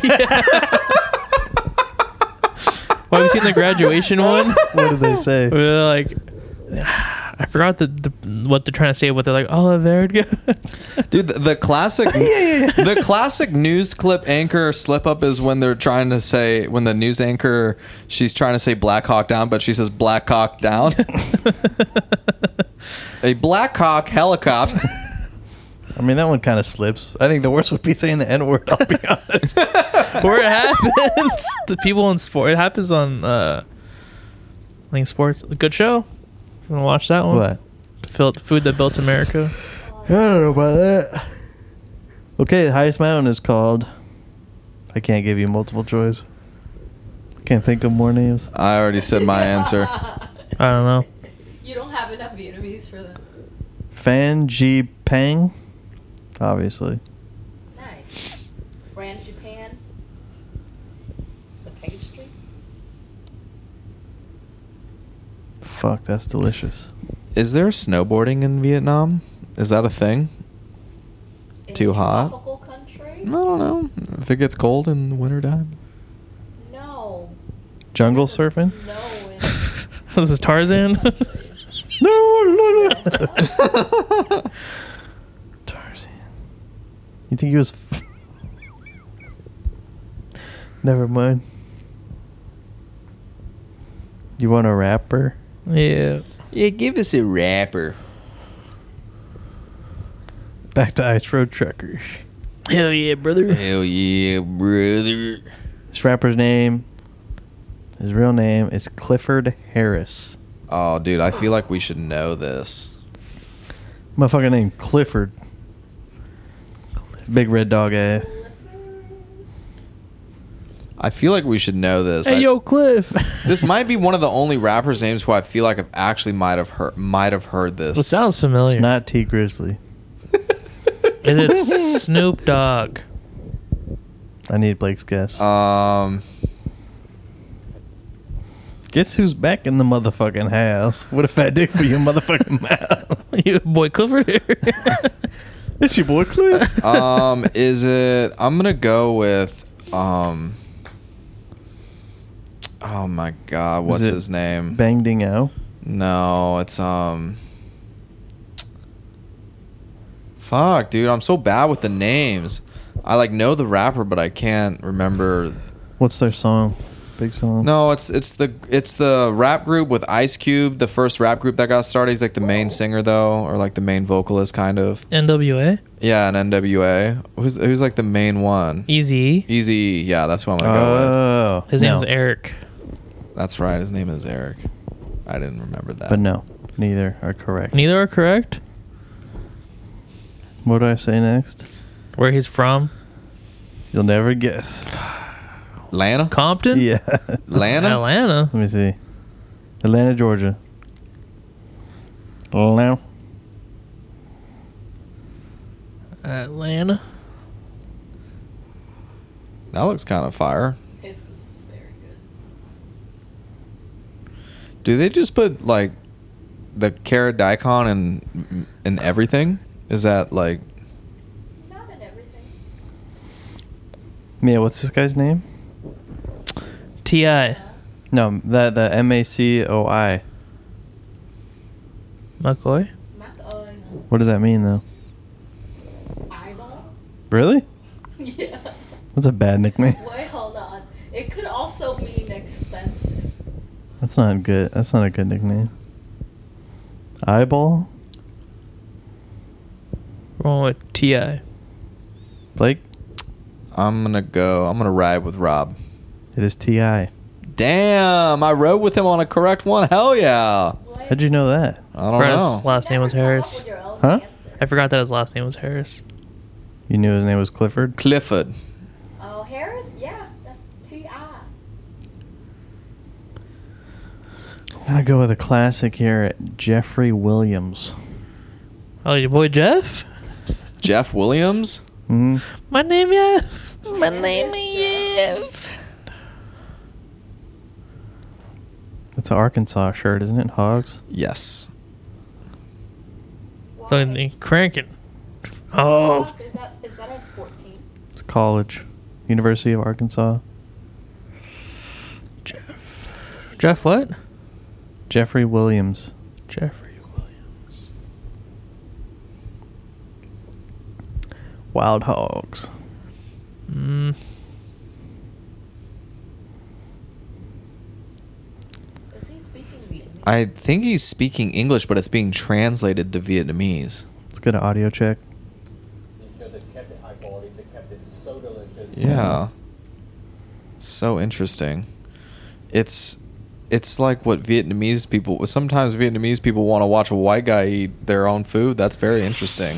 Well, have you seen the graduation one? What did they say? Where they're like, I forgot the, the what they're trying to say, but they're like, oh, verga. Dude, the, the classic the classic news clip anchor slip up is when they're trying to say when the news anchor she's trying to say Black Hawk Down, but she says Black Hawk Down. A Black Hawk helicopter. I mean, that one kind of slips. I think the worst would be saying the N word, I'll be honest. Where it happens. The people in sport. It happens on, uh, I think sports. A good show. You want to watch that one? What? Fil- Food That Built America. I don't know about that. Okay, the highest mountain is called. I can't give you multiple choice. Can't think of more names. I already said my answer. I don't know. You don't have enough Vietnamese for them. Phan Ji Pang, obviously. Nice. Frangipane. The pastry. Fuck, that's delicious. Is there snowboarding in Vietnam? Is that a thing? Too hot? Tropical country? I don't know. If it gets cold in the wintertime. No. Jungle surfing? No. This is Tarzan. No, no, no. Tarzan. You think he was? Never mind. You want a rapper? Yeah. Yeah, give us a rapper. Back to Ice Road Truckers. Hell yeah, brother. Hell yeah, brother. This rapper's name, his real name is Clifford Harris. Oh, dude, I feel like we should know this. Motherfucker named Clifford. Big red dog ass. I feel like we should know this. Hey, I- yo, Cliff. This might be one of the only rappers' names who I feel like I've actually might have heard might have heard this. It sounds familiar. It's not T Grizzly. Is it Snoop Dogg? I need Blake's guess. Um, Guess who's back in the motherfucking house? What a fat dick for your motherfucking mouth. You boy Clifford here. It's your boy Cliff. um, is it? I'm gonna go with um. Oh my God, what's Is it his name? Bang Ding Ao. No, it's um. Fuck, dude. I'm so bad with the names. I like know the rapper, but I can't remember. What's their song? Big song. No, it's it's the it's the rap group with Ice Cube, the first rap group that got started. He's like the main singer though, or like the main vocalist kind of. N W A. Yeah, and N W A. Who's who's like the main one? Easy. Easy. Yeah, that's what I'm gonna go with. Oh, His no. name's Eric. That's right. His name is Eric. I didn't remember that. But no, neither are correct. Neither are correct. What do I say next? Where he's from? You'll never guess. Atlanta. Compton. Yeah. Atlanta. Atlanta. Let me see. Atlanta, Georgia. Atlanta. Atlanta. That looks kind of fire. This is very good. Do they just put like the carrot daikon in in everything? Is that like? Not in everything. Yeah, what's this guy's name? T I. No, that the M A C O I. McCoy. Mac, uh, What does that mean though? eyeball? Really? Yeah. That's a bad nickname. Wait, hold on. It could also mean expensive. That's not good. That's not a good nickname. Eyeball? Wrong with T I. Blake? I'm gonna go. I'm gonna ride with Rob. It is T I. Damn, I rode with him on a correct one. Hell yeah. What? How'd you know that? I don't His know. last name was Never come up Harris. with your own Huh? answer. I forgot that his last name was Harris. You knew his name was Clifford? Clifford. Oh, Harris? Yeah, that's T I. I'm gonna go with a classic here. Jeffrey Williams. Oh, your boy Jeff? Jeff Williams. hmm My name, yeah. My name is. That's an Arkansas shirt, isn't it? Hogs? Yes. So they cranking. Oh. Is that, is that a sport team? It's college. University of Arkansas. Jeff. Jeff what? Jeffrey Williams. Jeffrey Williams. Wild Hogs. Mm. Is he speaking Vietnamese? I think he's speaking English, but it's being translated to Vietnamese. Let's get an audio check. Because they kept it high quality, they kept it so delicious. Yeah. So interesting. It's it's like what Vietnamese people sometimes Vietnamese people want to watch a white guy eat their own food. That's very interesting.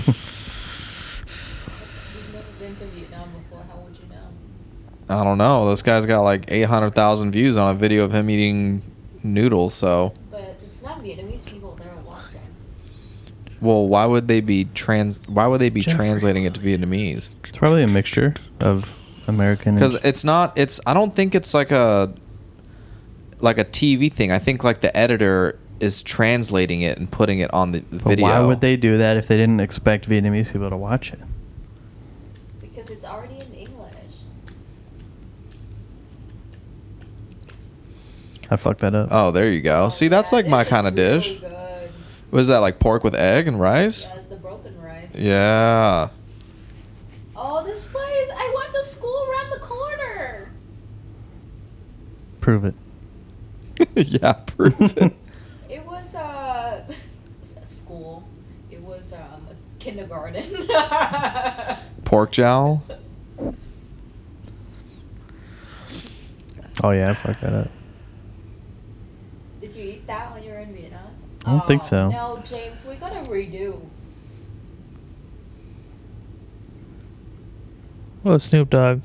You've never been to Vietnam before. How would you know? I don't know. This guy's got like eight hundred thousand views on a video of him eating noodles, so But it's not Vietnamese people there watching. well, why would they be trans why would they be Jeffrey translating it to Vietnamese? It's probably a mixture of American and... Because it's not. It's. I don't think it's like a. Like a T V thing. I think like the editor is translating it and putting it on the the But video. why would they do that if they didn't expect Vietnamese people to watch it? Because it's already in English. I fucked that up. Oh, there you go. See, that's yeah, like my this is kind of dish. really good. Was that like pork with egg and rice? That's the broken rice. Yeah. Oh, this place! I went to school around the corner. Prove it. Yeah, prove it. It was uh, school. It was um, a kindergarten. Pork jowl. Oh yeah, I fucked that up. Did you eat that when you were in Vietnam? I don't think Oh, so. No, James, we gotta redo. Oh, Snoop Dogg.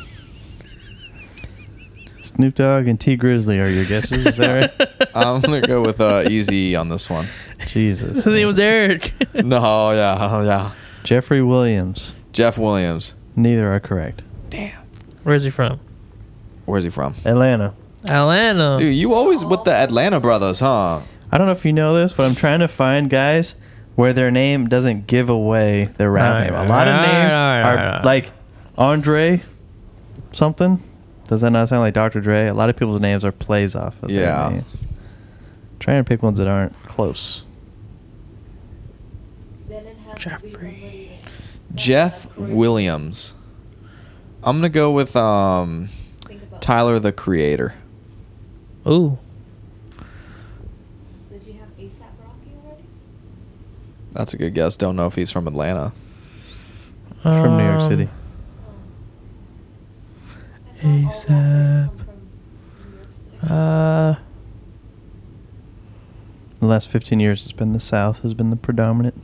Snoop Dogg and T Grizzly are your guesses, is that right? I'm gonna go with uh, easy on this one. Jesus. His name was Eric. No, yeah, oh, yeah. Jeffrey Williams. Jeff Williams. Neither are correct. Damn. Where's he from? Where's he from? Atlanta. Atlanta. Dude, you always with the Atlanta brothers, huh? I don't know if you know this, but I'm trying to find guys where their name doesn't give away their rap Alright, name. A lot of alright, names alright, are alright. like Andre something. Does that not sound like Doctor Dre? A lot of people's names are plays off of Yeah. their name. Trying to pick ones that aren't close. Then it Jeffrey. Jeff Williams. I'm gonna go with um, Tyler the Creator. Ooh. Did you have ASAP Rocky already? That's a good guess. Don't know if he's from Atlanta. From New York Um, City. ASAP. Uh, The last fifteen years, it's been the South has been the predominant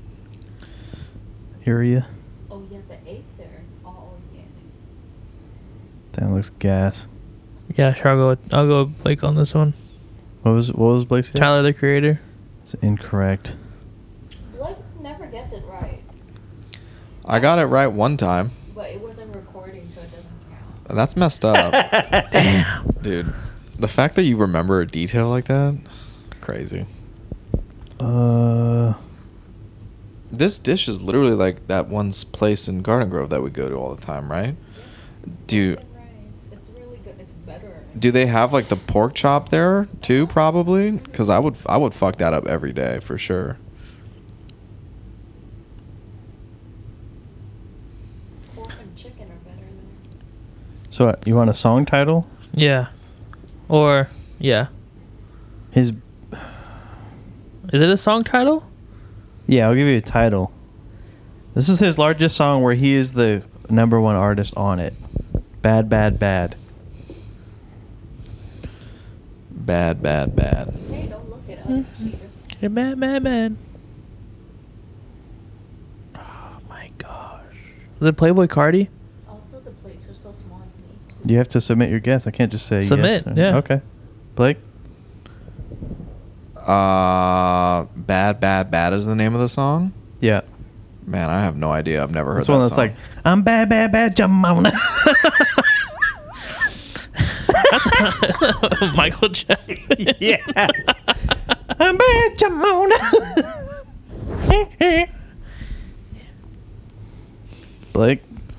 area. Oh, yeah, the eighth there, all organic. That looks gas. yeah, sure. I'll go. With, I'll go with Blake on this one. What was what was Blake's guess? Tyler the Creator. It's incorrect. Blake never gets it right, I got it right one time. but it wasn't recording, so it doesn't count. That's messed up. Damn. Dude, the fact that you remember a detail like that, crazy. Uh, This dish is literally like that one place in Garden Grove that we go to all the time, right? Do Right, it's, it's really good. It's better. do they have like the pork chop there too? Probably, because I would I would fuck that up every day for sure. Pork and chicken are better than. so uh, you want a song title? Yeah. Or yeah. His Is it a song title? yeah, I'll give you a title. This is his largest song where he is the number one artist on it. Bad, bad, bad. Bad, bad, bad. Hey, don't look it up, cheater. Yeah, man, man, man. Oh my gosh. Was it Playboy Cardi? Also, the plates are so small to me. Too. You have to submit your guess. I can't just say Submit, yes. or- yeah. Okay. Blake? Uh, bad, bad, bad is the name of the song. Yeah. Man, I have no idea. I've never heard This that one that's song. like, I'm bad, bad, bad, Jamona. That's Michael Jackson. Yeah. I'm bad, Jamona. Blake?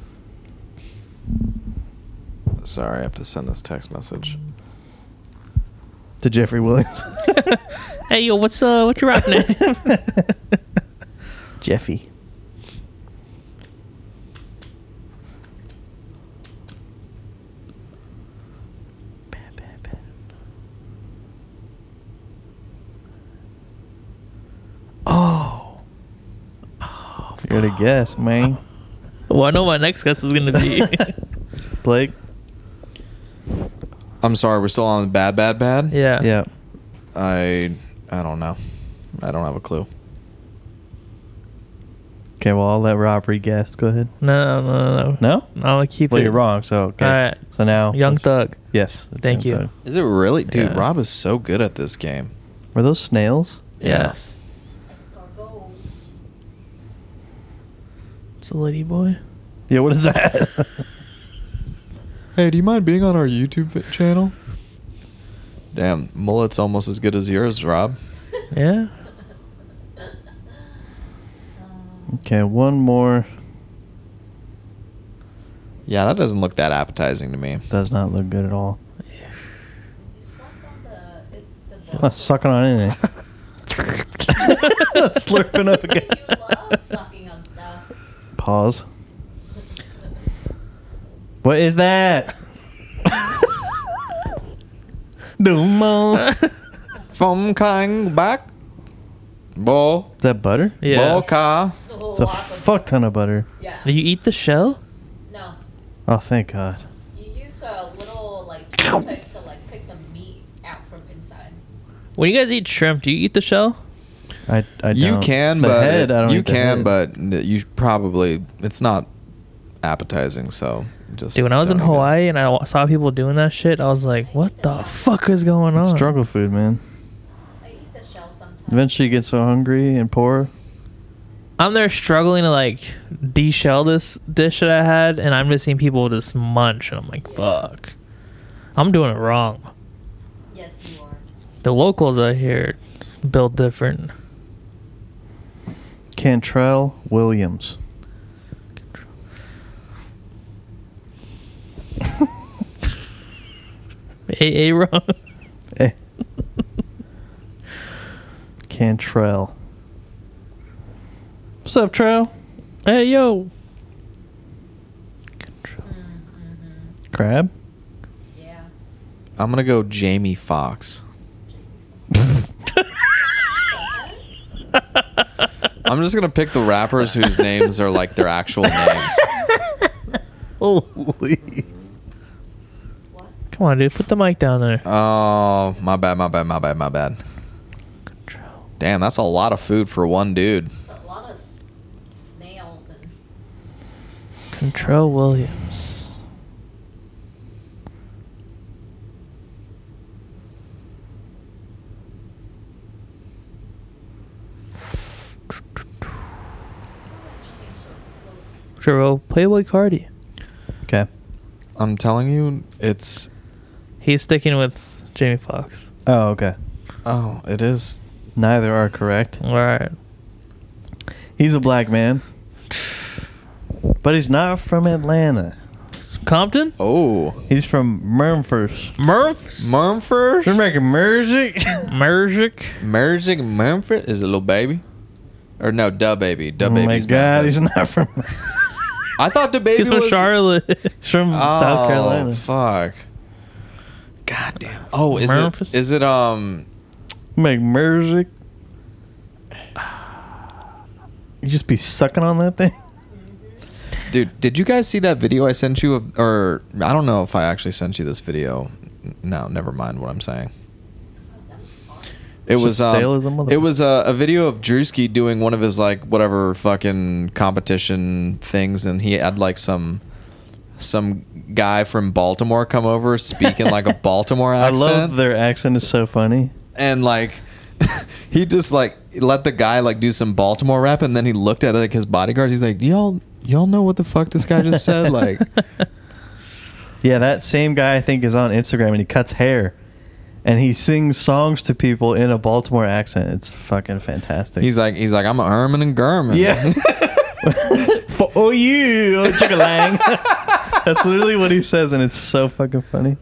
Sorry, I have to send this text message. To Jeffrey Williams. Hey yo, what's uh, what's your rap name? Jeffy. Bad, bad, bad. Oh. You gotta guess, man. Well, I know my next guess is gonna be. Blake? I'm sorry, we're still on bad, bad, bad. yeah. Yeah. I I don't know. I don't have a clue. Okay, well, I'll let Rob re-guess. Go ahead. No, no, no, no. No? I'm gonna keep Well, it. you're wrong, so okay. All right. So now... Young Thug. Yes. it's Thank Young you. Thug. Is it really, dude? Yeah. Rob is so good at this game. Were those snails? Yes. Escargot. It's a lady boy. Yeah, what is that? Hey, do you mind being on our YouTube vi- channel? Damn, mullet's almost as good as yours, Rob. Yeah. Okay, one more. Yeah, that doesn't look that appetizing to me. Does not look good at all. You sucked on the. It's the. I'm not sucking on anything. Slurping up again. You love sucking on stuff. Pause. What is that? Dumo. From Kang back, bo, Is that butter? Yeah. bo ka. It's a fuck ton of butter. Yeah. Do you eat the shell? No. Oh, thank God. You use a little like toothpick to like pick the meat out from inside. When you guys eat shrimp, do you eat the shell? I, I You don't. can, The but head, it- I don't you eat the can, head. but n- you probably it's not appetizing. So just Dude, when I was in don't eat it. Hawaii and I wa- saw people doing that shit, I was like, what the fuck is going on? It's struggle food, man. I eat the shell sometimes. Eventually, you get so hungry and poor. I'm there struggling to like de-shell this dish that I had, and I'm just seeing people just munch, and I'm like, fuck. I'm doing it wrong. Yes, you are. The locals out here build different. Cantrell Williams. A A wrong. Eh. Cantrell. What's up, Tro? Hey, yo. Crab? Yeah. I'm gonna go Jamie Foxx. I'm just gonna pick the rappers whose names are like their actual names. Holy. Come on, dude. Put the mic down there. Oh, my bad, my bad, my bad, my bad. Damn, that's a lot of food for one dude. A lot of s- snails and. Control Williams. Sure, well, Playboy Cardi. Okay. I'm telling you, it's. He's sticking with Jamie Foxx. Oh, okay. Oh, it is. Neither are correct. All right. He's a black man. But he's not from Atlanta. Compton? Oh, He's from Memphis. Murphs? Mumford. We're making music. Mergic? Merzic Mumford is a little baby, or no, Da Baby. Da Oh my Baby's God, Memphis. he's not from. I thought Da Baby He's from was Charlotte. He's from Oh, South Carolina. fuck. God damn. Oh, is Memphis? it? Is it? Um. Make music. You just be sucking on that thing. Dude, did you guys see that video I sent you? Of, or I don't know if I actually sent you this video. No, never mind what I'm saying. It Shit's was stale um, as a mother- it was a, a video of Drewski doing one of his like whatever fucking competition things, and he had like some some guy from Baltimore come over speaking like a Baltimore I accent. love their accent. Is so funny. And like he just like let the guy like do some Baltimore rap, and then he looked at like his bodyguards. He's like, y'all y'all know what the fuck this guy just said? Like, Yeah, that same guy I think is on Instagram, and he cuts hair, and he sings songs to people in a Baltimore accent. It's fucking fantastic. he's like he's like I'm a Herman and Gurman. yeah. For oh you, oh chicka-lang. That's literally what he says, and it's so fucking funny.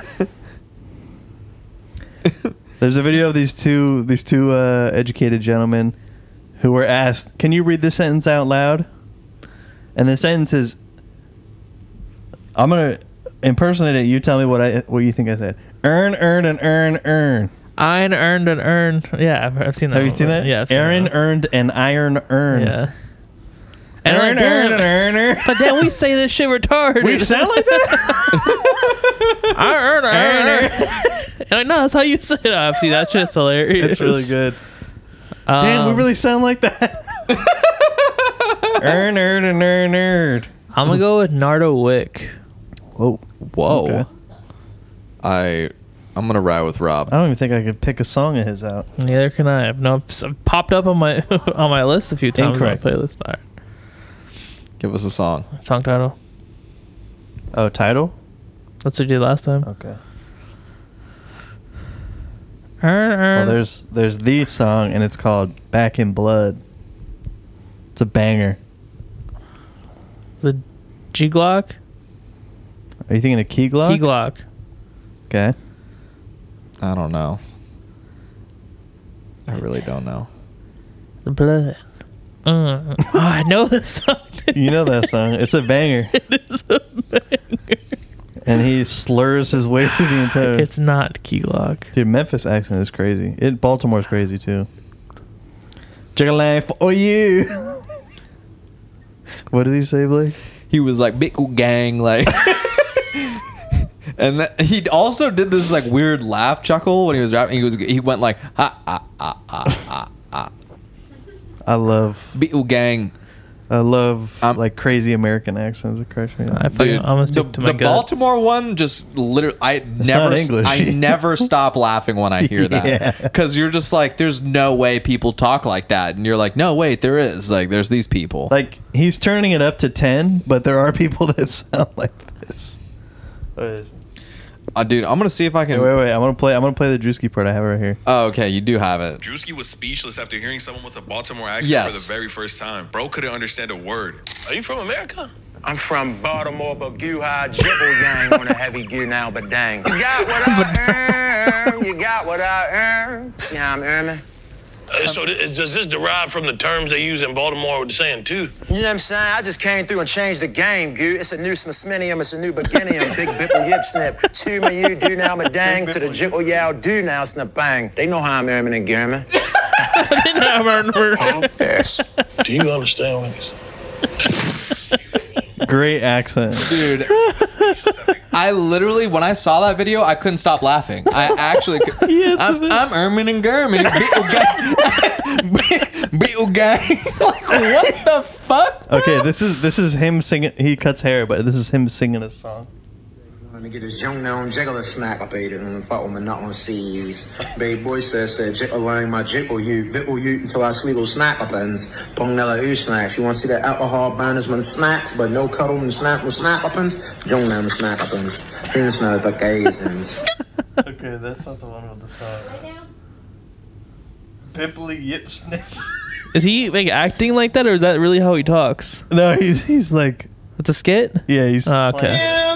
There's a video of these two these two uh, educated gentlemen who were asked, "Can you read this sentence out loud?" And the sentence is, "I'm gonna impersonate it. You tell me what I what you think I said. Earn, earn, and earn, earn." Iron earned and earned. Yeah, I've, I've seen that. Have you one, seen but- that? Yeah. I've seen Aaron that. earned an iron earn. Yeah. And Earn, like, earn, damn, and earn, earn. but then we say this shit retarded. We sound like that. I earn, earn, earn. And like, no, that's how you say it. I've seen that shit's hilarious. It's really good. Um, Damn, we really sound like that. Earn, earn, and earn, earn. I'm gonna go with Nardo Wick. Whoa. Whoa. Okay. I I'm gonna ride with Rob. I don't even think I could pick a song of his out. Neither can I. No, it's popped up on my on my list a few times. Incorrect. On my playlist. All right. Give us a song. Song title. Oh, title? That's what you did last time. Okay. Earn, earn. Well, there's there's the song, and it's called Back in Blood. It's a banger. the G Glock. Are you thinking of Key Glock? Key Glock. Okay. I don't know. I really don't know. The blood. Uh, oh, I know this song. You know that song. It's a banger. It is a banger. And he slurs his way through the entire... It's not Key Glock. Dude, Memphis accent is crazy. It Baltimore's crazy, too. Chicken for oh, you. What did he say, Blake? He was like big gang, like, and th- he also did this like weird laugh chuckle when he was rapping. He was he went like ha ha ha ha ha ha. I love... Big gang. I love Um, like crazy American accents. It cracks me I up. fucking, Dude, I'm gonna the, stick to my the gut. Baltimore one just literally I never not English. I never stop laughing when I hear Yeah. that because you're just like there's no way people talk like that, and you're like no wait there is, like there's these people. Like he's turning it up to ten, but there are people that sound like this. What is it? uh, dude, I'm gonna see if I Wait, can. wait, wait! I'm gonna play. I'm gonna play the Drewski part I have right here. Oh, okay, you do have it. Drewski was speechless after hearing someone with a Baltimore accent Yes. for the very first time. Bro couldn't understand a word. Are you from America? I'm from Baltimore, but you high jibble gang on a heavy gear now, but dang. You got what I earn, you got what I earn. See how I'm earning? Uh, so th- does this derive from the terms they use in Baltimore with the saying two? You know what I'm saying? I just came through and changed the game, Goo. It's a new Smithsonian, it's a new beginning. Big bipple yip snip. Two me you do now, me dang. To the jiggle yow do now, snip bang. They know how I'm airman and German. Yes. Do you understand what he's Great accent. Dude, I literally, when I saw that video, I couldn't stop laughing. I actually could. Yeah, it's I'm, a bit- I'm Ermin and German. Beetle gang. Like, what the fuck? Okay, this is this is him singing. He cuts hair, but this is him singing a song. Let me get this young known jiggler snack up at it and fuck with me not on C's. Babe boy says that jiggle line my jiggle you, bibble you until I sleep snack up ends. Pongnella oo snacks. You want to see that alcohol banners man snacks, but no cuddle and snap with snap up ends? Young known snack up ends. Things know the gays ends. Okay, that's not the one with the song. Pimply yip snip. Is he like acting like that, or is that really how he talks? No, he's he's like It's a skit. yeah, he's Oh, okay.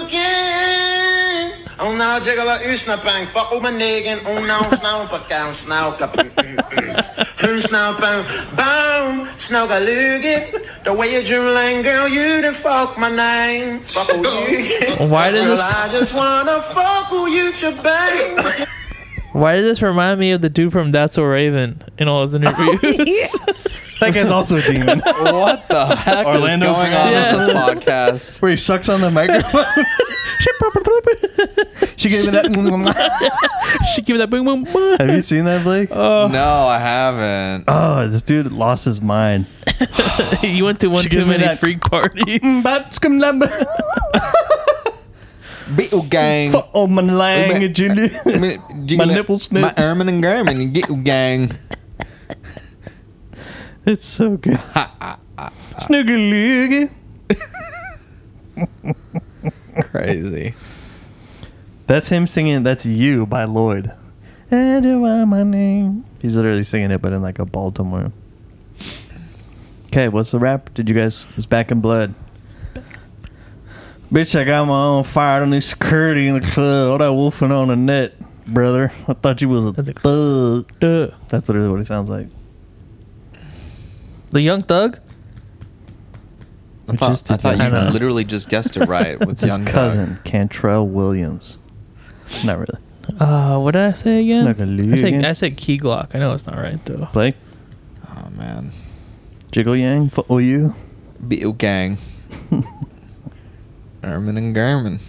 Oh no, jiggler oo snap bang. Fuck with my nigga. Oh no, snow but down snow up. Who snow bang? Boom, snow galoogie. The way you drooling, girl, you done fuck my name. Fuck with you. Why does Girl, this? I just wanna fuck with you, your bang. Why does this remind me of the dude from That's So Raven in all his interviews? that guy's also a demon. What the heck Orlando is going Brown. on Yeah. with this podcast? Where he sucks on the microphone. She gave me that. She give me that boom boom. boom. Have you seen that, Blake? Oh, No, I haven't. Oh, this dude lost his mind. you went to one She too gives me many that- freak parties. Beetle gang. Oh, my lang, Julie. My My nipple snip. My Ermin and German. Beetle gang. It's so good. Snoogaloogie. Crazy. That's him singing That's You by Lloyd. And you are my name. He's literally singing it, but in like a Baltimore. Okay, what's the rap? Did you guys? It's Back in Blood. Bitch, I got my own fire on the security in the club. All that wolfing on the net, brother. I thought you was a That's ex- thug. Duh. That's literally what he sounds like. The Young Thug. I Which thought, is I thought together. you I know. literally just guessed it right with It's his Young Thug. cousin, Cantrell Williams. Not really. Uh, what did I say again? Snuggaloogie. I said I said Key Glock. I know it's not right though. Blake, Oh man. Jiggle Yang for O U. Beetle gang. Ermin and German.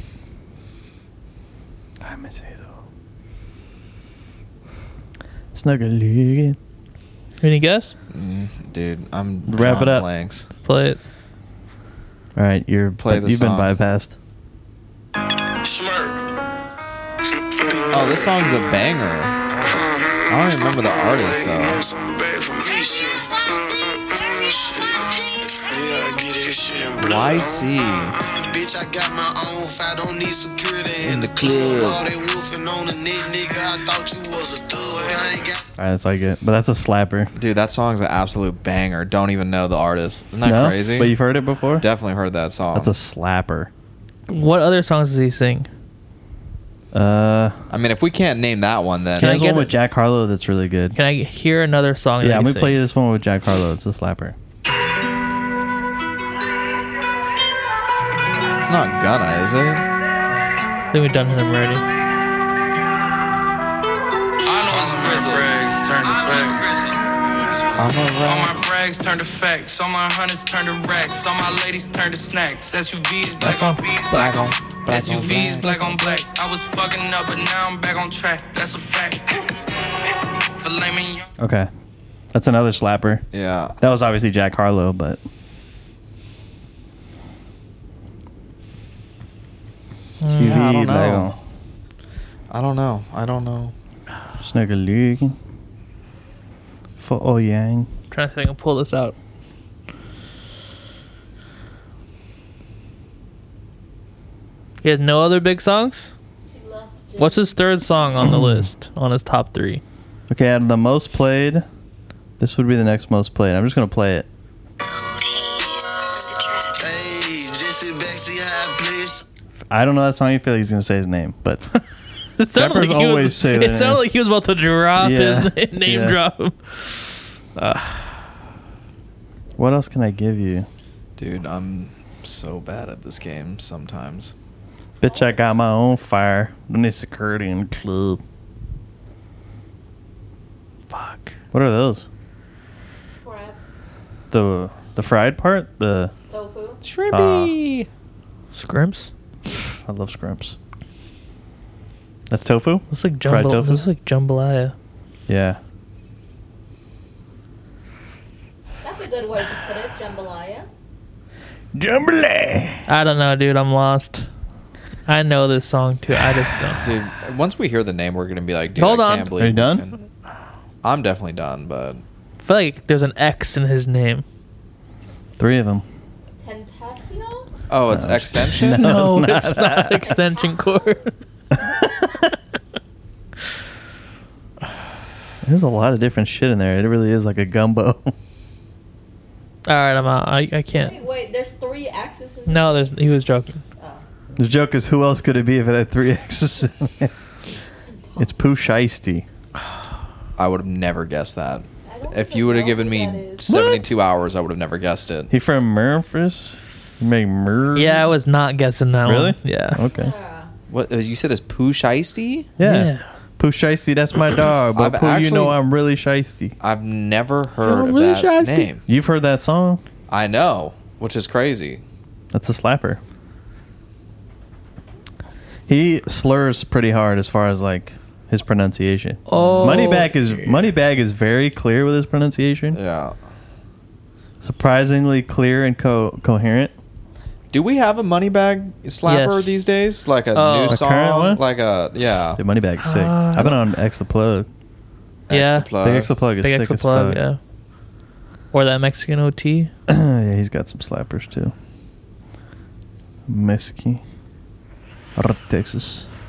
Snuggaloogie. Any guess? Mm, dude, I'm Wrap it drawing up. blanks. Play it. All right, you're Play the you've song. been bypassed. Smirk. Oh, this song's a banger. I don't even remember the artist though. Y C Bitch, I got my own fight, don't need security in the club. All they wolfing on the net, nigga. I thought you was a thug. I ain't got All right, that's all I get. But that's a slapper. Dude, that song's an absolute banger. Don't even know the artist. Isn't that no? crazy? But you've heard it before? Definitely heard that song. That's a slapper. What other songs does he sing? Uh, I mean, if we can't name that one, then Can I there's get one with it? Jack Harlow that's really good. Can I hear another song? Yeah, that I'm he gonna play sings? this one with Jack Harlow. It's a slapper. it's not Gunna, is it? I think we've done him already. I know it's Grizzle. Turn to facts. I'm a All my rap. brags turn to facts. All my hundreds turn to racks. All my ladies turn to snacks. S U Vs black on Black on black S U on Vs black. black on black. I was fucking up, but now I'm back on track. That's a fact. For layman young. Okay, that's another slapper. Yeah. That was obviously Jack Harlow, but Yeah, I don't know. I don't know. I don't know. Snuggaloogie. For O Yang. trying to see if I can pull this out. He has no other big songs? What's his third song on the list? On his top three? Okay, out of the most played, this would be the next most played. I'm just gonna play it. I don't know that song. I feel like he's gonna say his name, but It sounded rappers like he always was, say it that. sounded like he was about to drop Yeah, his name yeah. drop him. What else can I give you? Dude, I'm so bad at this game sometimes. Bitch, I got my own fire. Don't need security in the club. Fuck. What are those? Crab. The the fried part? The Tofu. Shrimpy. Scrimps? I love scrimps. That's tofu? Looks like Fried jumbo. tofu? Looks like jambalaya. Yeah. That's a good way to put it, jambalaya. Jambalaya. I don't know, dude. I'm lost. I know this song too. I just don't. Dude, once we hear the name, we're going to be like, dude, Hold I on. can't believe Are you we done? can- I'm definitely done, but I feel like there's an X in his name. Three of them. Tentacion? oh, it's No. extension. No, it's it's not. not extension cord. There's a lot of different shit in there. It really is like a gumbo. All right, I'm out. I, I can't. Wait, wait, there's three axes in No, there's. He was joking. Oh. The joke is, who else could it be if it had three X's in it? It's Pooh Shiesty. I would have never guessed that. I don't If even you would have know given who me that is. seventy-two hours, I would have never guessed it. He from Memphis? He made Mer. Yeah, I was not guessing that Really? one. Yeah. Okay. Yeah. What you said is Pooh Shiesty? Yeah. Yeah. Pooh Shiesty, that's my dog. But I've Pooh, you actually- know I'm really shiesty. I've never heard I'm of really that shiesty. name. You've heard that song? I know, which is crazy. That's a slapper. He slurs pretty hard as far as like his pronunciation. Oh. Moneybag is Moneybag is very clear with his pronunciation. Yeah. Surprisingly clear and co- coherent. Do we have a Moneybag slapper Yes. these days? Like a Oh. new A song? current one? Like a yeah. Dude, Moneybag's sick. Uh, I've been on X the Plug. Yeah. Extra plug. Big X the Plug is Big sick X the as plug. fuck. Yeah. Or that Mexican O T. Yeah, he's got some slappers too. Mexican. Texas.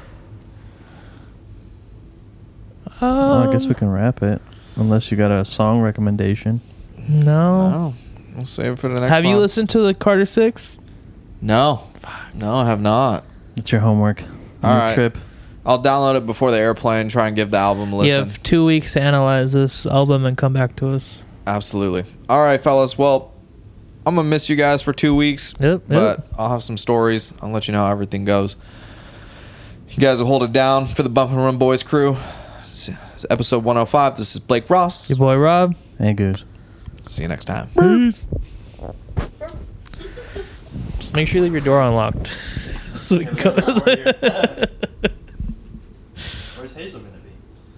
Well, I guess we Um, can wrap it. Unless you got a song recommendation. No. No. We'll save it for the next Have you month. listened to the Carter Six? No. No, I have not. It's your homework. All On your right. trip. I'll download it before the airplane, try and give the album a You listen. have two weeks to analyze this album and come back to us. Absolutely. All right, fellas. Well, I'm going to miss you guys for two weeks. Yep, But yep. I'll have some stories. I'll let you know how everything goes. You guys will hold it down for the Bump and Run Boys crew. It's it's episode one oh five. This is Blake Ross. Your boy Rob. Ain't good. See you next time. Peace. Just make sure you leave your door unlocked. So we can come- Where's Hazel gonna be?